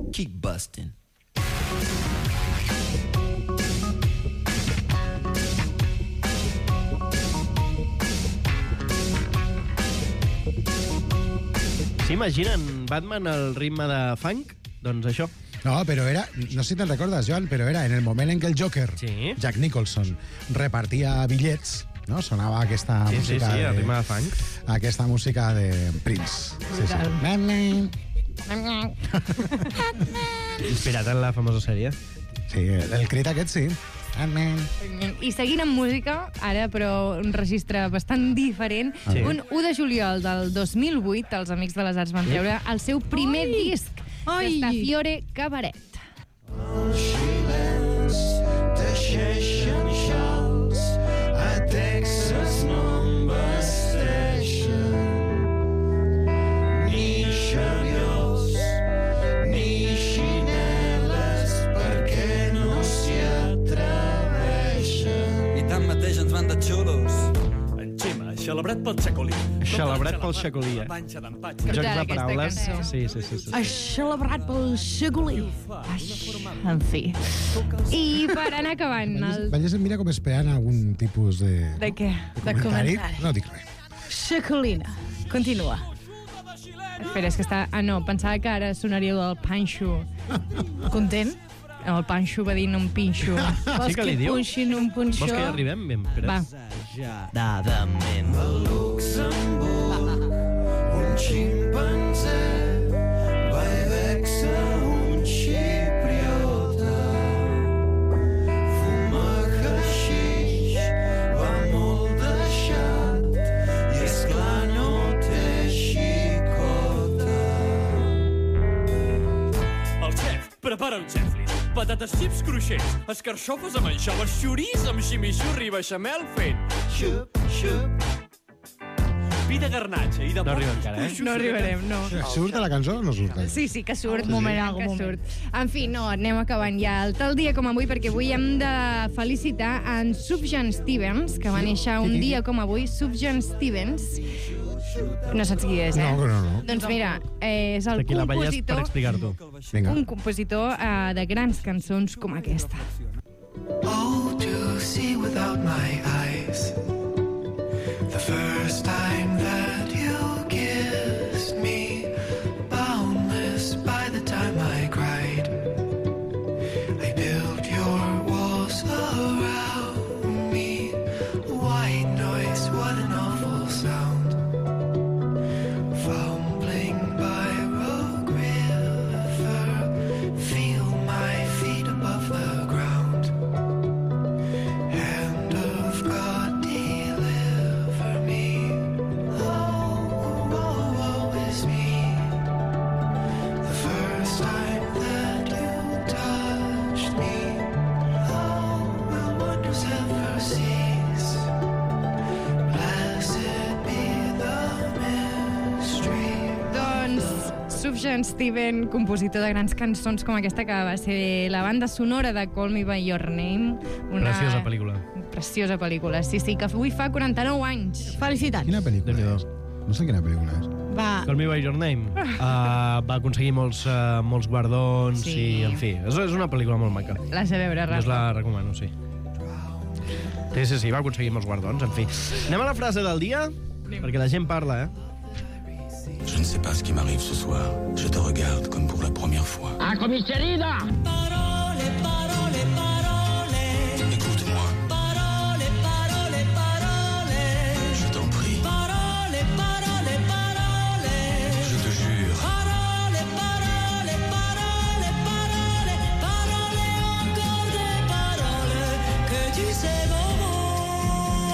keep busting. S'imaginen Batman al ritme de funk? Doncs això. No, però era, no sé si te'n recordes, Joan, però era en el moment en què el Joker, sí. Jack Nicholson, repartia bitllets, no? Sonava aquesta sí, música... Sí, sí, de, el ritme de funk. Aquesta música de Prince. Sí, sí. Inspirat en la famosa sèrie. Sí, el crit aquest sí. I seguint amb música, ara però un registre bastant diferent, sí. Un u de juliol del dos mil vuit els Amics de les Arts van treure el seu primer Ai. disc, Castafiore Cabaret. A Texas number station. Ni xaviós, ni xineles, perquè no s'hi atreveixen. I tanmateix ens van de xulos. En Xima, xalabrat pel xacolí. Xalabrat pel xacolí, eh? Jocs de paraules. Sí, sí, sí. sí. Xalabrat pel xacolí. En fi. I per anar acabant... El... Vallès em mira com esperant algun tipus de... De què? De comentari. No dic res. Xacolina. Continua. Espera, és que està... Ah, no, pensava que ara sonaria el Panxo. Content? El Panxo va dir un pinxo. Sí que li diu? Punxin un punxó. Vols que hi arribem? Ben, Va. Dadament. A Luxemburg, un ximpanzé va i vexa un xipriota. Fuma haixix, va molt deixat i esclar no té xicota. El xef prepara un xeflis. Patates xips cruixents, escarxofes amb anxoves, xoriç amb ximixurri i beixamel fent xup, xup. Vi de garnatxa i de... No arriba encara, eh? No arribarem, no. Surt a la cançó o no surt? Sí, sí, que surt. Un moment, que algun moment. surt. En fi, no, anem acabant ja el tal dia com avui, perquè avui hem de felicitar en Sufjan Stevens, que va néixer un dia com avui. Sufjan Stevens. No saps qui és, eh? No, no, no. Doncs mira, eh, és el Aquí la Vallès per compositor... explicar-t'ho. Vinga. Un compositor eh, de grans cançons com aquesta. Oh, to see without my eyes. The first time that you kissed me, boundless by the time I cried. I built your walls around me. White noise, what an awful sound. Fumbling by Rogue River, feel my feet above the ground. Hand of God, deliver me. Oh, oh, oh, is me. The first time that you touched me. Oh, will wonders ever cease? Blessed be the mystery. Doncs Sufjan Stevens, compositor de grans cançons com aquesta, que va ser la banda sonora de Call Me By Your Name. Una... Preciosa pel·lícula. Preciosa pel·lícula, sí, sí, que avui fa quaranta-nou anys. Felicitats. Quina pel·lícula és? No sé quina pel·lícula és. Va. Call Me By Your Name. Uh, va aconseguir molts, uh, molts guardons Sí. i, en fi, és, és una pel·lícula molt maca. La sé veure, Jo us Rafa. la recomano, sí. Sí, sí, sí, va aconseguir molts guardons, en fi. Anem a la frase del dia, perquè la gent parla, eh? Je ne sais pas ce qui m'arrive ce soir. Je te regarde comme pour la première fois. A comicerina! Parole, parole, parole. Écoute-moi, Parole, parole, parole. je t'en prie, Parole, parole, parole. je te jure. Parole, parole, parole, parole. Parole, encore des paroles que tu sais bon.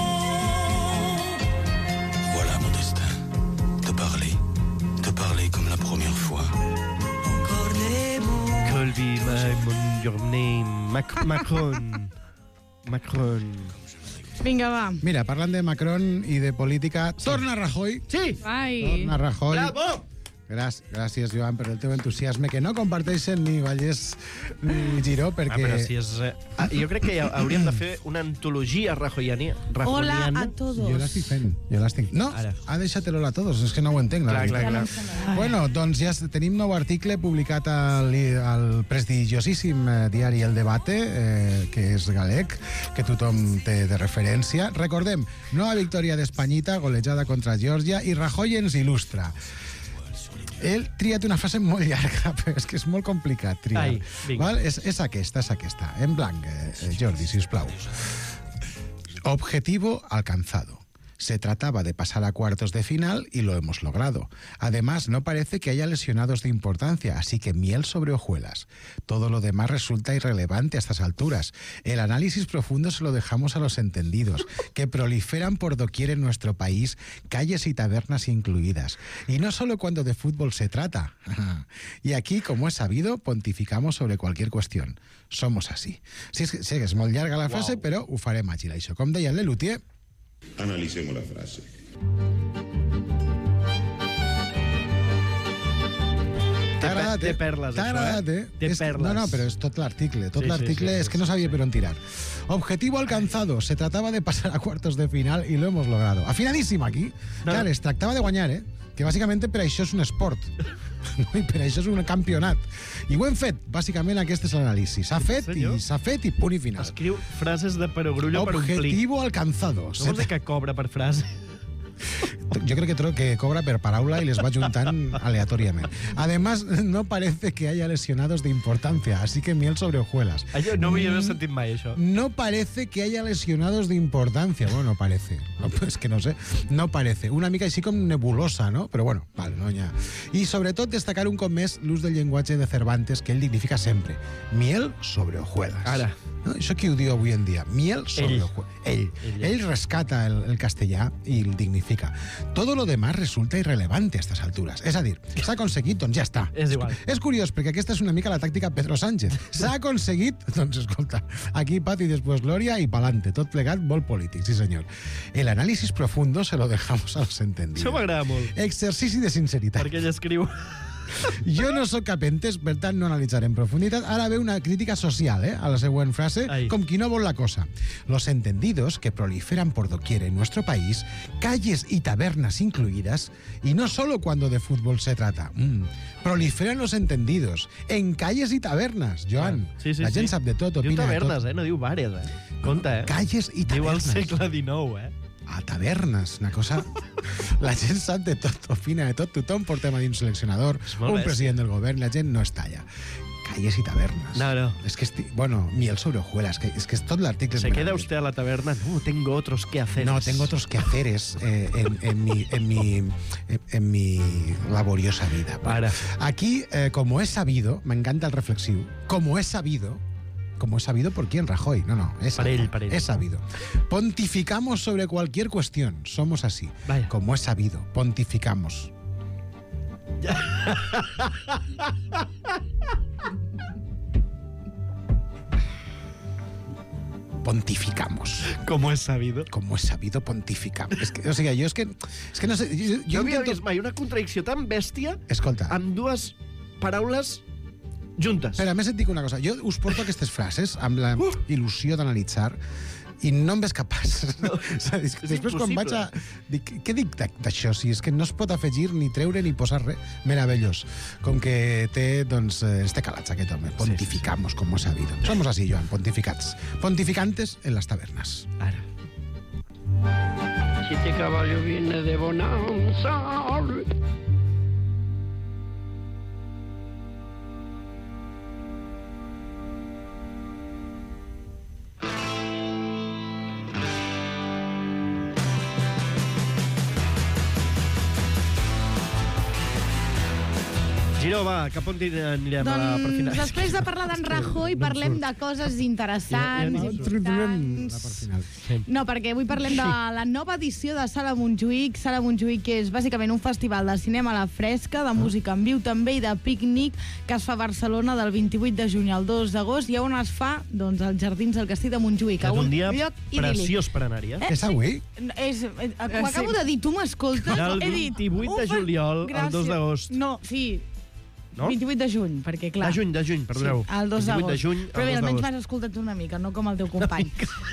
Voilà mon destin. Te parler, te parler comme la première fois. Encore des mots. Call Me By Your Name. Mac Macron. Macron. Vinga, va. Mira, parlant de Macron i de política, torna Rajoy. Sí. Ai. Torna Rajoy. Bravo! Gràcies, gràcies, Joan, per el teu entusiasme, que no comparteixen ni Vallès ni Giró, perquè... Ah, però si és... Eh, ah, jo crec que hauríem de fer una antologia rajoyana. Hola a todos. Jo l'estic fent, jo l'estic... No, Ara. ha deixat el hola a todos, és que no ho entenc. Clar, clar, clar. Bueno, doncs ja tenim nou article publicat al, al prestigiosíssim diari El Debate, eh, que és galec, que tothom té de referència. Recordem, nova victòria d'Espanyita, golejada contra Geòrgia, i Rajoy ens il·lustra. Ell triat una frase molt llarga, però és que és molt complicat triar. Ai, Val? És, és aquesta, és aquesta. En blanc, eh, Jordi, sisplau. Objetivo alcanzado. Se trataba de pasar a cuartos de final y lo hemos logrado. Además, no parece que haya lesionados de importancia, así que miel sobre hojuelas. Todo lo demás resulta irrelevante a estas alturas. El análisis profundo se lo dejamos a los entendidos, que proliferan por doquier en nuestro país, calles y tabernas incluidas. Y no solo cuando de fútbol se trata. Y aquí, como es sabido, pontificamos sobre cualquier cuestión. Somos así. Sí, és, sí, és molt llarga la frase, wow. però ho farem àgil, això. Com deia el Lelutier... Analicemos la frase. T'ha agradat, té perles, T'ha agradat, eh? Té És, perles. no, no, però és tot l'article. Tot Sí, sí, l'article sí, sí, és que sí, no sabia sí. per on tirar. Objetivo alcanzado. Se trataba de pasar a cuartos de final y lo hemos logrado. Afinadíssim aquí. No. Clar, es tractava de guanyar, eh? Que bàsicament per això és un esport. I per això és un campionat. I ho hem fet, bàsicament aquest és l'anàlisi. S'ha fet i s'ha fet i punt i final. Escriu frases de perogrullo per omplir. Objetivo alcanzado. No vols dir que cobra per frase? Yo creo que, creo que cobra per paraula y les va juntant aleatoriamente. Además, no parece que haya lesionados de importancia, así que miel sobre hojuelas. Allò no ho havia sentit mai, això. No parece que haya lesionados de importancia. Bueno, no parece. No, pues que no sé. No parece. Una mica així com nebulosa, no? Però bueno, vale, no ja. I sobretot destacar un cop més l'ús del llenguatge de Cervantes, que ell dignifica sempre. Miel sobre hojuelas. Ara. No? Això qui ho diu avui en dia? Miel sobre hojuelas. Ell. Ell, ell rescata el, el castellà i el dignifica. Todo lo demás resulta irrelevante a estas alturas. És a dir, s'ha aconseguit, doncs ja està. És igual. És curiós, perquè aquesta és una mica la tàctica Pedro Sánchez. S'ha aconseguit, doncs escolta, aquí paz y después gloria y pa'lante. Tot plegat, molt polític, sí senyor. El análisis profundo se lo dejamos a los entendidos. Això m'agrada molt. Exercici de sinceritat. Perquè ell escriu... Jo no sóc cap entes, per tant no analitzaré en profunditat. Ara ve una crítica social, eh, a la següent frase, Ai. com qui no vol la cosa. Los entendidos que proliferan por doquier en nuestro país, calles y tabernas incluidas, y no solo cuando de fútbol se trata. Mm. Proliferan los entendidos en calles y tabernas, Joan. Sí, sí, la gent sí. sap de tot, Diu opina de tavernes, tot. eh? No diu bares, eh? Compte, eh? Calles i Diu al tavernes. segle dinou, eh? A tavernes, una cosa... La gent sap de tot, opina de tot, tothom portem a dins un seleccionador, molt un bèstia. president del govern, la gent no està allà. Calles i tavernes. No, no. És que, esti... bueno, miel sobre hojuelas, que, és que tot l'article és Se queda meravellós. usted a la taberna. No, tengo otros quehaceres. No, tengo otros quehaceres eh, en, en, mi, en, mi, en, en mi laboriosa vida. Para. Aquí, eh, como es sabido, me encanta el reflexivo, como es sabido, como es sabido por quién, Rajoy. No, no, es Para sabido. él, para él. Es sabido. Pontificamos sobre cualquier cuestión. Somos así. Vaya. Como es sabido, pontificamos. Pontificamos. Como es sabido. Como es sabido, pontificamos. És que, o sigui, jo és que... És que no sé... Jo, Jo jo havia intento... vist mai una contradicció tan bèstia Escolta. amb dues paraules juntes. Però a més et dic una cosa. Jo us porto aquestes frases amb la uh. il·lusió d'analitzar i no em ves capaç. No, és Després, quan vaig a... Dic, què dic d'això? Si és que no es pot afegir ni treure ni posar res. Meravellós. Com que té, doncs, els té calats aquest home. Pontificamos, sí, sí. Como sabido. Somos así, Joan, pontificats. Pontificantes en las tabernas. Ara. Si este caballo viene de bonanza. Giró, va, cap on anirem Doncs a, per final? després de parlar d'en Rajoy parlem de coses interessants, Ja- ja- importants... No, perquè avui parlem de la nova edició de Sala Montjuïc. Sala Montjuïc, que és bàsicament un festival de cinema a la fresca, de música en viu també i de pícnic, que es fa a Barcelona del vint-i-vuit de juny al dos d'agost, i on es fa doncs, als Jardins del Castell de Montjuïc. És a un dia lloc idíl·lic. preciós per anar-hi, eh? És avui? És, eh, ho acabo de dir, tu m'escoltes? Del He dit, vint-i-vuit de un fe- juliol al Gràcies. dos d'agost. No, sí. No? vint-i-vuit de juny, perquè clar... De juny, de juny, perdoneu. Sí, el dos vint-i-vuit d'agost. de juny al Però bé, dos almenys d'agost. m'has escoltat una mica, no com el teu company.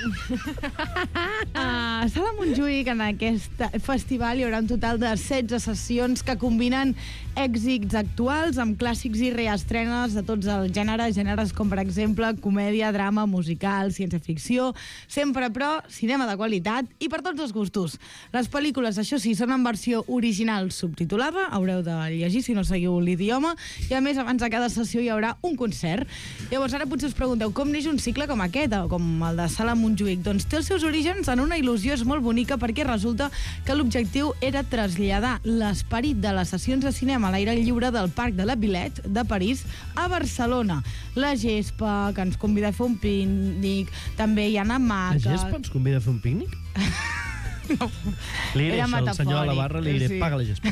A Sala Montjuïc, en aquest festival, hi haurà un total de setze sessions que combinen èxits actuals amb clàssics i reestrenes de tots els gèneres, gèneres com, per exemple, comèdia, drama, musical, ciència-ficció, sempre, però, cinema de qualitat i per tots els gustos. Les pel·lícules, això sí, són en versió original subtitulada, haureu de llegir si no seguiu l'idioma, i a més, abans de cada sessió hi haurà un concert. Llavors, ara potser us pregunteu, com neix un cicle com aquest, o com el de Sala Montjuïc? Doncs té els seus orígens en una il·lusió, és molt bonica, perquè resulta que l'objectiu era traslladar l'esperit de les sessions de cinema a l'aire lliure del Parc de la Villette de París a Barcelona. La gespa, que ens convida a fer un pícnic, també hi ha hamaques... La gespa ens convida a fer un pícnic? No. Li diré Era això al senyor de la barra, li diré, sí. paga la gespa.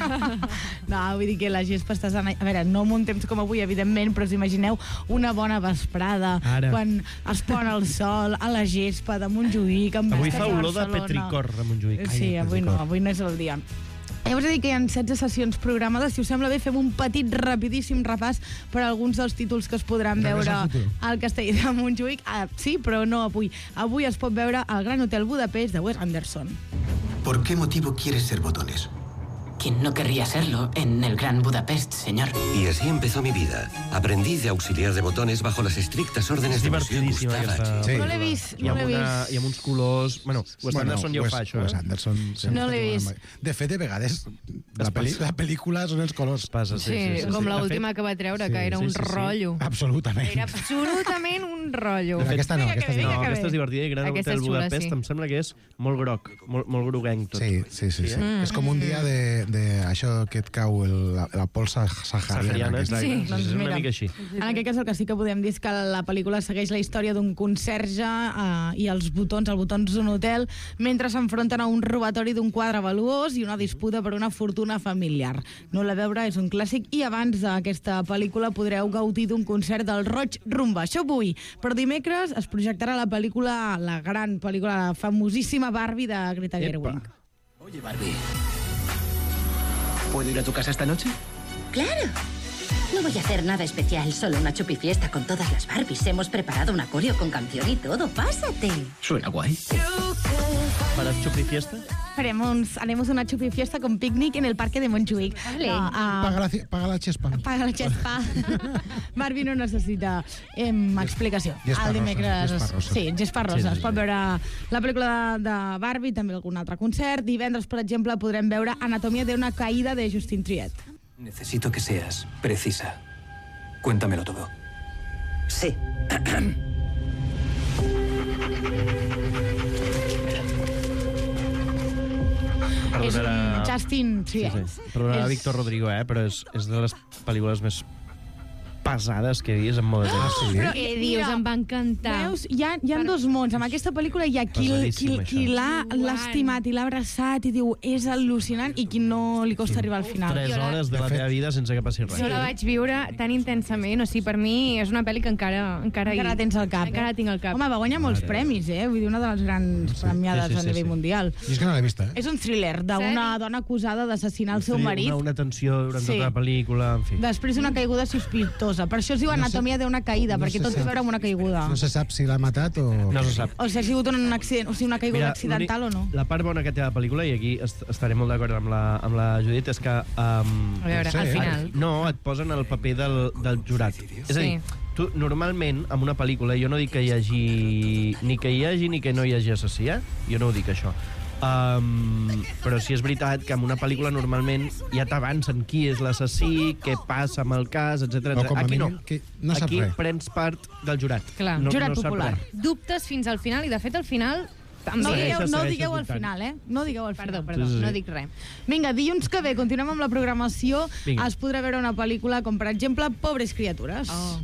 No, vull dir que la gespa estàs... En... A veure, no en un temps com avui, evidentment, però us imagineu una bona vesprada, Ara. quan es pon el sol a la gespa de Montjuïc, amb Avui vistes fa a olor de Barcelona. petricor a Montjuïc. Sí, Ai, avui no, petricor. avui no és el dia. Llavors he dit que hi ha setze sessions programades. Si us sembla bé, fem un petit, rapidíssim repàs per alguns dels títols que es podran Regres veure al futur. al Castell de Montjuïc. Ah, sí, però no avui. Avui es pot veure al Gran Hotel Budapest de Wes Anderson. ¿Por qué motivo quieres ser botones? ¿Quién no querría serlo en el Gran Budapest, señor? Y así empezó mi vida. Aprendí de auxiliar de botones bajo las estrictas órdenes de Monsieur Divertidíssima Gustave aquesta H. No l'he vist, I no amb, l'he una, vist. I amb uns colors... Bueno, Wes Anderson ja ho fa, això, Wes eh? Anderson sempre No l'he està vist. molt- De fet, de vegades, la, pel·li, la pel·lícula són els colors. Passa, Sí, com l'última que va treure, que era un rotllo. Absolutament. Era absolutament un rotllo. Però aquesta no, Vinga, aquesta que bé, no. vinga, que Aquesta és bé. divertida i Gran Aquesta Hotel és xula, Budapest sí. em sembla que és molt groc, molt, molt groguenc tot. Sí, sí, sí. sí. Mm. És com un dia de, de això que et cau el, la, la pols sahariana. Sahariana, aquesta. exacte. Sí, doncs és una mira. mica així. En aquest cas el que sí que podem dir és que la pel·lícula segueix la història d'un conserge eh, i els botons, els botons d'un hotel, mentre s'enfronten a un robatori d'un quadre valuós i una disputa per una fortuna familiar. No la veure, és un clàssic, i abans d'aquesta pel·lícula podreu gaudir d'un concert del Roig Rumba. Això avui. Però dimecres es projectarà la pel·lícula, la gran pel·lícula, la famosíssima Barbie de Greta Gerwig. Oye, Barbie. ¿Puedo ir a tu casa esta noche? ¡Claro! No voy a hacer nada especial, solo una chupifiesta con todas las Barbies. Hemos preparado un coreo con canción y todo. ¡Pásate! Suena guay. Faràs xupifiesta? Farem uns, haremos una chupifiesta con picnic en el Parque de Montjuïc. Vale. No, ah, Paga la, paga la xespa. Paga la xespa. Barbie no necessita eh, explicació. Gespa El rosa, dimecres... gespa rosa. Sí, gespa rosa. Sí, sí, Es pot sí. veure la pel·lícula de, de Barbie, també algun altre concert. Divendres, per exemple, podrem veure Anatomía de una caída de Justin Triet. Necesito que seas precisa. Cuéntamelo todo. Sí. És un Perdonarà... Justin Triet. Sí, sí. Perdonarà És- Víctor Rodrigo, eh? Però és, és de les pel·lícules més pesades que he vist en molt de temps. sí? Però, Què dius? Em va encantar. Veus? Hi ha, hi ha dos mons. En aquesta pel·lícula hi ha qui, qui, Pesadíssim, qui això. l'ha l'ha estimat i l'ha abraçat i diu és al·lucinant, i qui no li costa arribar al final. Tres Jo la- hores de la teva vida sense que passi res. Jo la vaig viure tan intensament, o sigui, per mi és una pel·li que encara... Encara, Encara hi- tens al cap, Encara eh? tinc al cap. Home, va guanyar molts premis, eh? Vull dir, una de les grans premiades Sí, sí, sí, a nivell sí. mundial. I és que no l'he vista, eh? És un thriller d'una dona acusada d'assassinar el seu marit. Una, una tensió durant Sí. tota la pel·lícula, en fi. Després d'una caiguda sospitosa. Per això es diu No sé- anatomia d'una caïda, no perquè se tot té a sap. veure amb una caiguda. No se sap si l'ha matat o... No se sap. O si ha sigut un accident, o sigui, una caiguda accidental o no. La part bona que té la pel·lícula, i aquí est estaré molt d'acord amb, la, amb la Judit, és que... Um, A veure, Sí, al eh? final. No, et posen el paper del, del jurat. És a dir, tu, normalment, amb una pel·lícula, jo no dic que hi hagi... Ni que hi hagi ni que no hi hagi assassí, eh? Jo no ho dic, això. Um, però sí és veritat que en una pel·lícula normalment ja t'avancen qui és l'assassí, què passa amb el cas, etcètera. O com a Aquí no. mínim que no sap Aquí res. prens part del jurat. Clar. No, Jurat no sap popular. res. Dubtes fins al final, i de fet al final També. No digueu, no segueixes digueu al dubtant. final, eh? No digueu al final. Perdó, perdó, Sí, sí, sí. no dic res. Vinga, dilluns que ve continuem amb la programació. Vinga. Es podrà veure una pel·lícula com, per exemple, Pobres criatures. Oh.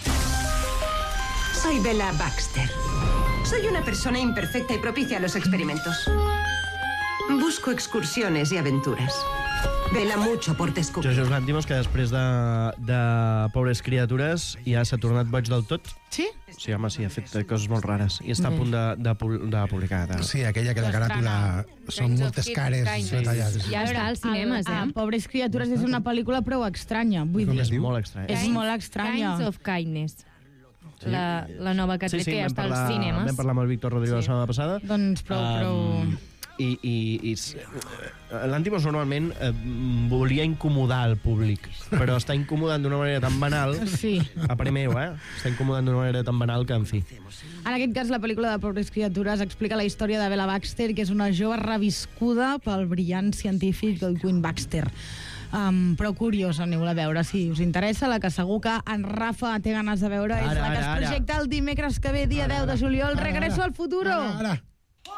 Soy Bella Baxter. Soy una persona imperfecta y propicia a los experimentos. Busco excursiones y aventuras. Vela mucho por descubrir. José Lántimos, que després de, de Pobres criatures ja s'ha tornat boig del tot. Sí? Sí, home, sí, ha fet coses molt rares. I està a Bé. punt de, de, pu- de publicar. De... Sí, aquella que la caràtula són moltes cares retallades. Ja està als cinemes, eh? Ah, Pobres criatures és una pel·lícula prou estranya. Vull Com dir, es diu? Molt estrany. és molt estranya. Kinds of Kindness. La, la nova que Sí, sí, té vam està als parlar, cinemes. vam parlar amb el Víctor Rodrigo sí. la setmana passada. Doncs prou, prou... Um, I, i, i s- l'Antimos normalment eh, volia incomodar el públic, però està incomodant d'una manera tan banal, Sí. a parer meu, eh? Està incomodant d'una manera tan banal que, en fi. En aquest cas, la pel·lícula de Pobres criatures explica la història de Bella Baxter, que és una jove reviscuda pel brillant científic Edwin Baxter. Um, però curiosa, aneu-la a veure si us interessa, la que segur que en Rafa té ganes de veure és Ara, la que es ara, ara. projecta el dimecres que ve, dia deu de juliol, Ara, Regreso ara. al futuro. Ara, ara.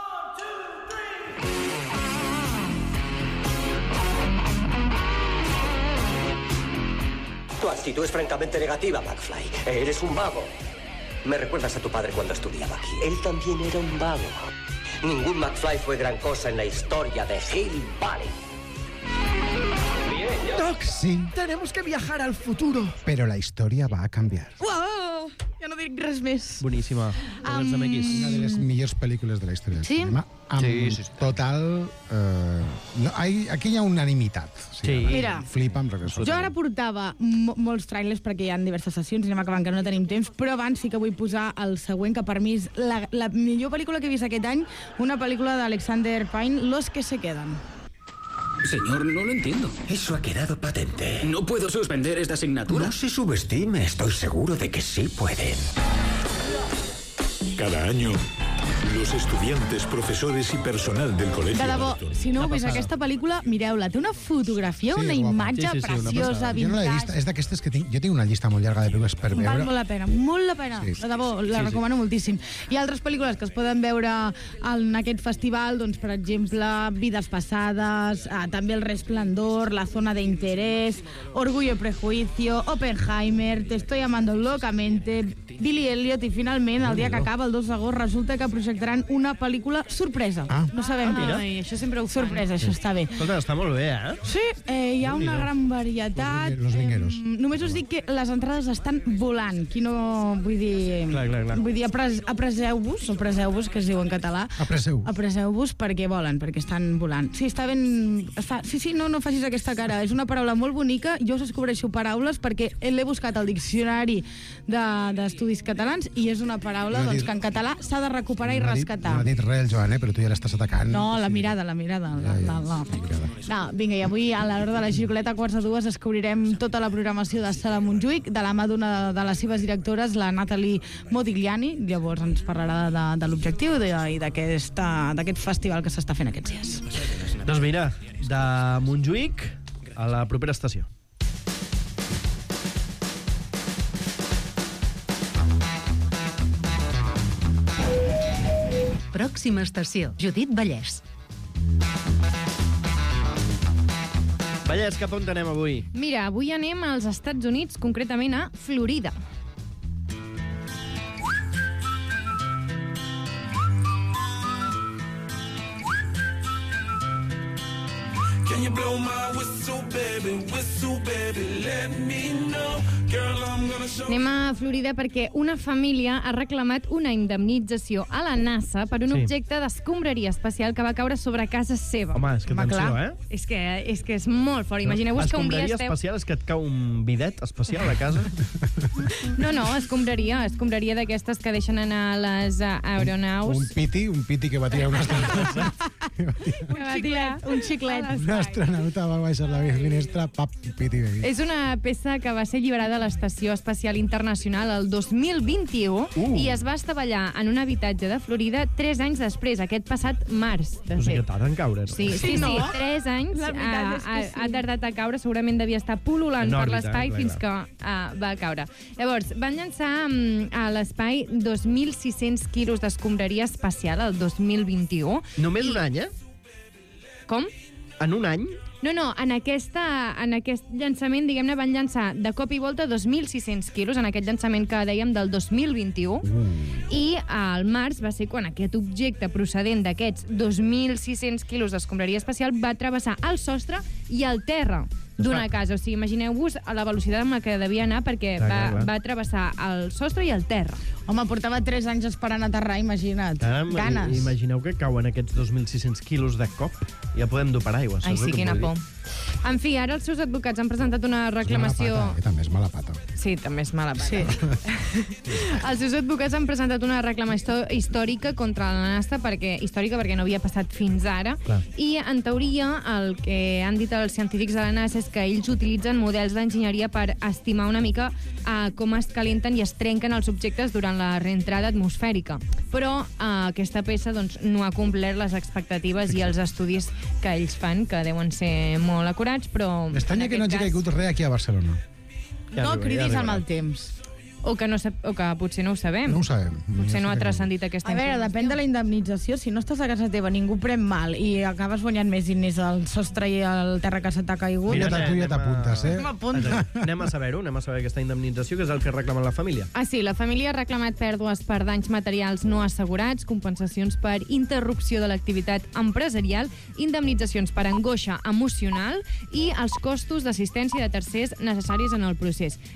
Tu actitud es francamente negativa, McFly. Eres un vago. Me recuerdas a tu padre cuando estudiaba aquí. Él también era un vago. Ningún McFly fue gran cosa en la historia de Hill Valley. Doc, Sí, tenemos que viajar al futuro. però la història va a canviar. Uau! Ja no dic res més. Boníssima. Um, Um, Una de les millors pel·lícules de la història del Sí? cinema. Amb Sí, sí, sí. total... Eh, no, hay, aquí hi ha unanimitat. Sí. Mira. Flipa amb Regreso. Jo ara portava mo molts trailers perquè hi ha diverses sessions i anem acabant que no tenim temps, però abans sí que vull posar el següent, que per mi és la, la millor pel·lícula que he vist aquest any, una pel·lícula d'Alexander Payne, Los que se quedan. Señor, no lo entiendo. Eso ha quedado patente. No puedo suspender esta asignatura. No se subestime, estoy seguro de que sí pueden. Cada año, los estudiantes, profesores y personal del colegio De debò, Barton. si no heu vist aquesta pel·lícula, mireu-la. Té una fotografia, Sí, una és guapa. imatge Sí, sí, sí, una preciosa, passada. Jo no l'he vist, vintage. és d'aquestes que tinc... Jo tinc una llista molt llarga de pel·lícules per Val veure. molt la pena, molt la pena. Sí. De debò, la Sí, sí. recomano moltíssim. Hi ha altres pel·lícules que es poden veure en aquest festival, doncs, per exemple, Vides passades, eh, també El Resplandor, La zona de interés, Orgullo y prejuicio, Oppenheimer, Te estoy amando locamente, Billy Elliot, i finalment, el dia que acaba, el dos d'agost, resulta que projectaran una pel·lícula sorpresa. Ah. No sabem mira. què. Ai, això sempre ho sorpresa, això està bé. Escolta, està molt bé, eh? Sí, eh, hi ha una Déu-n'hi-do. gran varietat. Los vingueros. Eh, només us dic que les entrades estan volant. Qui no... Vull dir... Clar, clar, clar. Vull dir, apres, apreseu-vos, o preseu-vos, que es diu en català. Apresseu. Apreseu-vos perquè volen, perquè estan volant. Sí, està ben... Està... Sí, sí, no, no facis aquesta cara. És una paraula molt bonica. Jo us descobreixo paraules perquè l'he buscat al diccionari de- d'estudis catalans i és una paraula No ha doncs, dit- que en català s'ha de recuperar i No ha dit- rescatar. No ha dit res el Joan, eh, però tu ja l'estàs atacant. No, la mirada, la mirada. La, la, la. No, vinga, i avui a l'hora de la Gigoleta a quarts de dues descobrirem tota la programació de Sala Montjuïc de la mà d'una de les seves directores, la Natalie Modigliani. Llavors ens parlarà de, de l'objectiu i de- i d'aquest d'aquest festival que s'està fent aquests dies. Doncs mira, de Montjuïc a la propera estació. Pròxima estació, Judit Vallès. Vallès, cap on anem avui? Mira, avui anem als Estats Units, concretament a Florida. Can you blow my whistle, baby? Whistle, baby, let me know. Girl, I'm gonna show Anem a Florida perquè una família ha reclamat una indemnització a la NASA per un Sí. objecte d'escombraria espacial que va caure sobre casa seva. Home, és que Home, atenció, clar, eh? És que, és que és molt fort. Imagineu-vos que un dia Escombraria esteu... espacial és que et cau un bidet especial a casa? No, no, escombraria, escombraria d'aquestes que deixen anar les uh, aeronaus. Un piti, un piti que va tirar un astronauta. Un xiclet. Un xiclet. un astronauta va baixar la finestra, pap, un piti. És una peça que va ser alliberada de l'Estació Espacial Internacional el dos mil vint-i-u Uh. i es va estavellar en un habitatge de Florida tres anys després, aquest passat març, de No sé fet. què tarda en caure, no? Sí, sí, sí, no? tres anys La veritat ha, és que ha, sí. ha tardat a caure, segurament devia estar pul·lulant En per òrbita, l'espai clar, fins que uh, va caure. Llavors, van llançar um, a l'espai dos mil sis-cents quilos d'escombraria espacial el dos mil vint-i-u. Només I- un any, eh? Com? En un any? No, no, en, aquesta, en aquest llançament, diguem-ne, van llançar de cop i volta dos mil sis-cents quilos, en aquest llançament que dèiem del dos mil vint-i-u, i al març va ser quan aquest objecte procedent d'aquests dos mil sis-cents quilos d'escombraria espacial va travessar el sostre i el terra d'una casa. O sigui, imagineu-vos la velocitat amb la que devia anar perquè Clar, va, clar, clar. va travessar el sostre i el terra. Home, portava tres anys esperant aterrar, imagina't. Caram, Ganes. i- Imagineu que cauen aquests dos mil sis-cents quilos de cop. Ja podem dur paraigua. Ai, saps el sí, que quina vull por. dir? En fi, ara els seus advocats han presentat una reclamació... Mala pata, eh? També és mala pata. Sí, també és mala pata. Sí. Els seus advocats han presentat una reclamació històrica contra la NASA, perquè, històrica perquè no havia passat fins ara, Clar. i en teoria el que han dit els científics de la NASA és que ells utilitzen models d'enginyeria per estimar una mica uh, com es calenten i es trenquen els objectes durant la reentrada atmosfèrica. Però uh, aquesta peça doncs, no ha complert les expectatives i els estudis que ells fan, que deuen ser molt acurats, però... M'estranya en que no hagi aquest cas- caigut res aquí a Barcelona. Ja No arriba, cridis ja amb arribarà. el temps. O que, no sap, o que potser no ho sabem. No ho sabem. Potser no ha sé què- transcendit aquesta A veure, informació. depèn de la indemnització. Si no estàs a casa teva, ningú pren mal i acabes guanyant més diners al sostre i al terra que se t'ha caigut... Mira, tu ja t'apuntes, eh? M'apunta. Anem a saber-ho, anem a saber aquesta indemnització, que és el que reclama la família. Ah, sí, la família ha reclamat pèrdues per danys materials no assegurats, compensacions per interrupció de l'activitat empresarial, indemnitzacions per angoixa emocional i els costos d'assistència de tercers necessaris en el procés.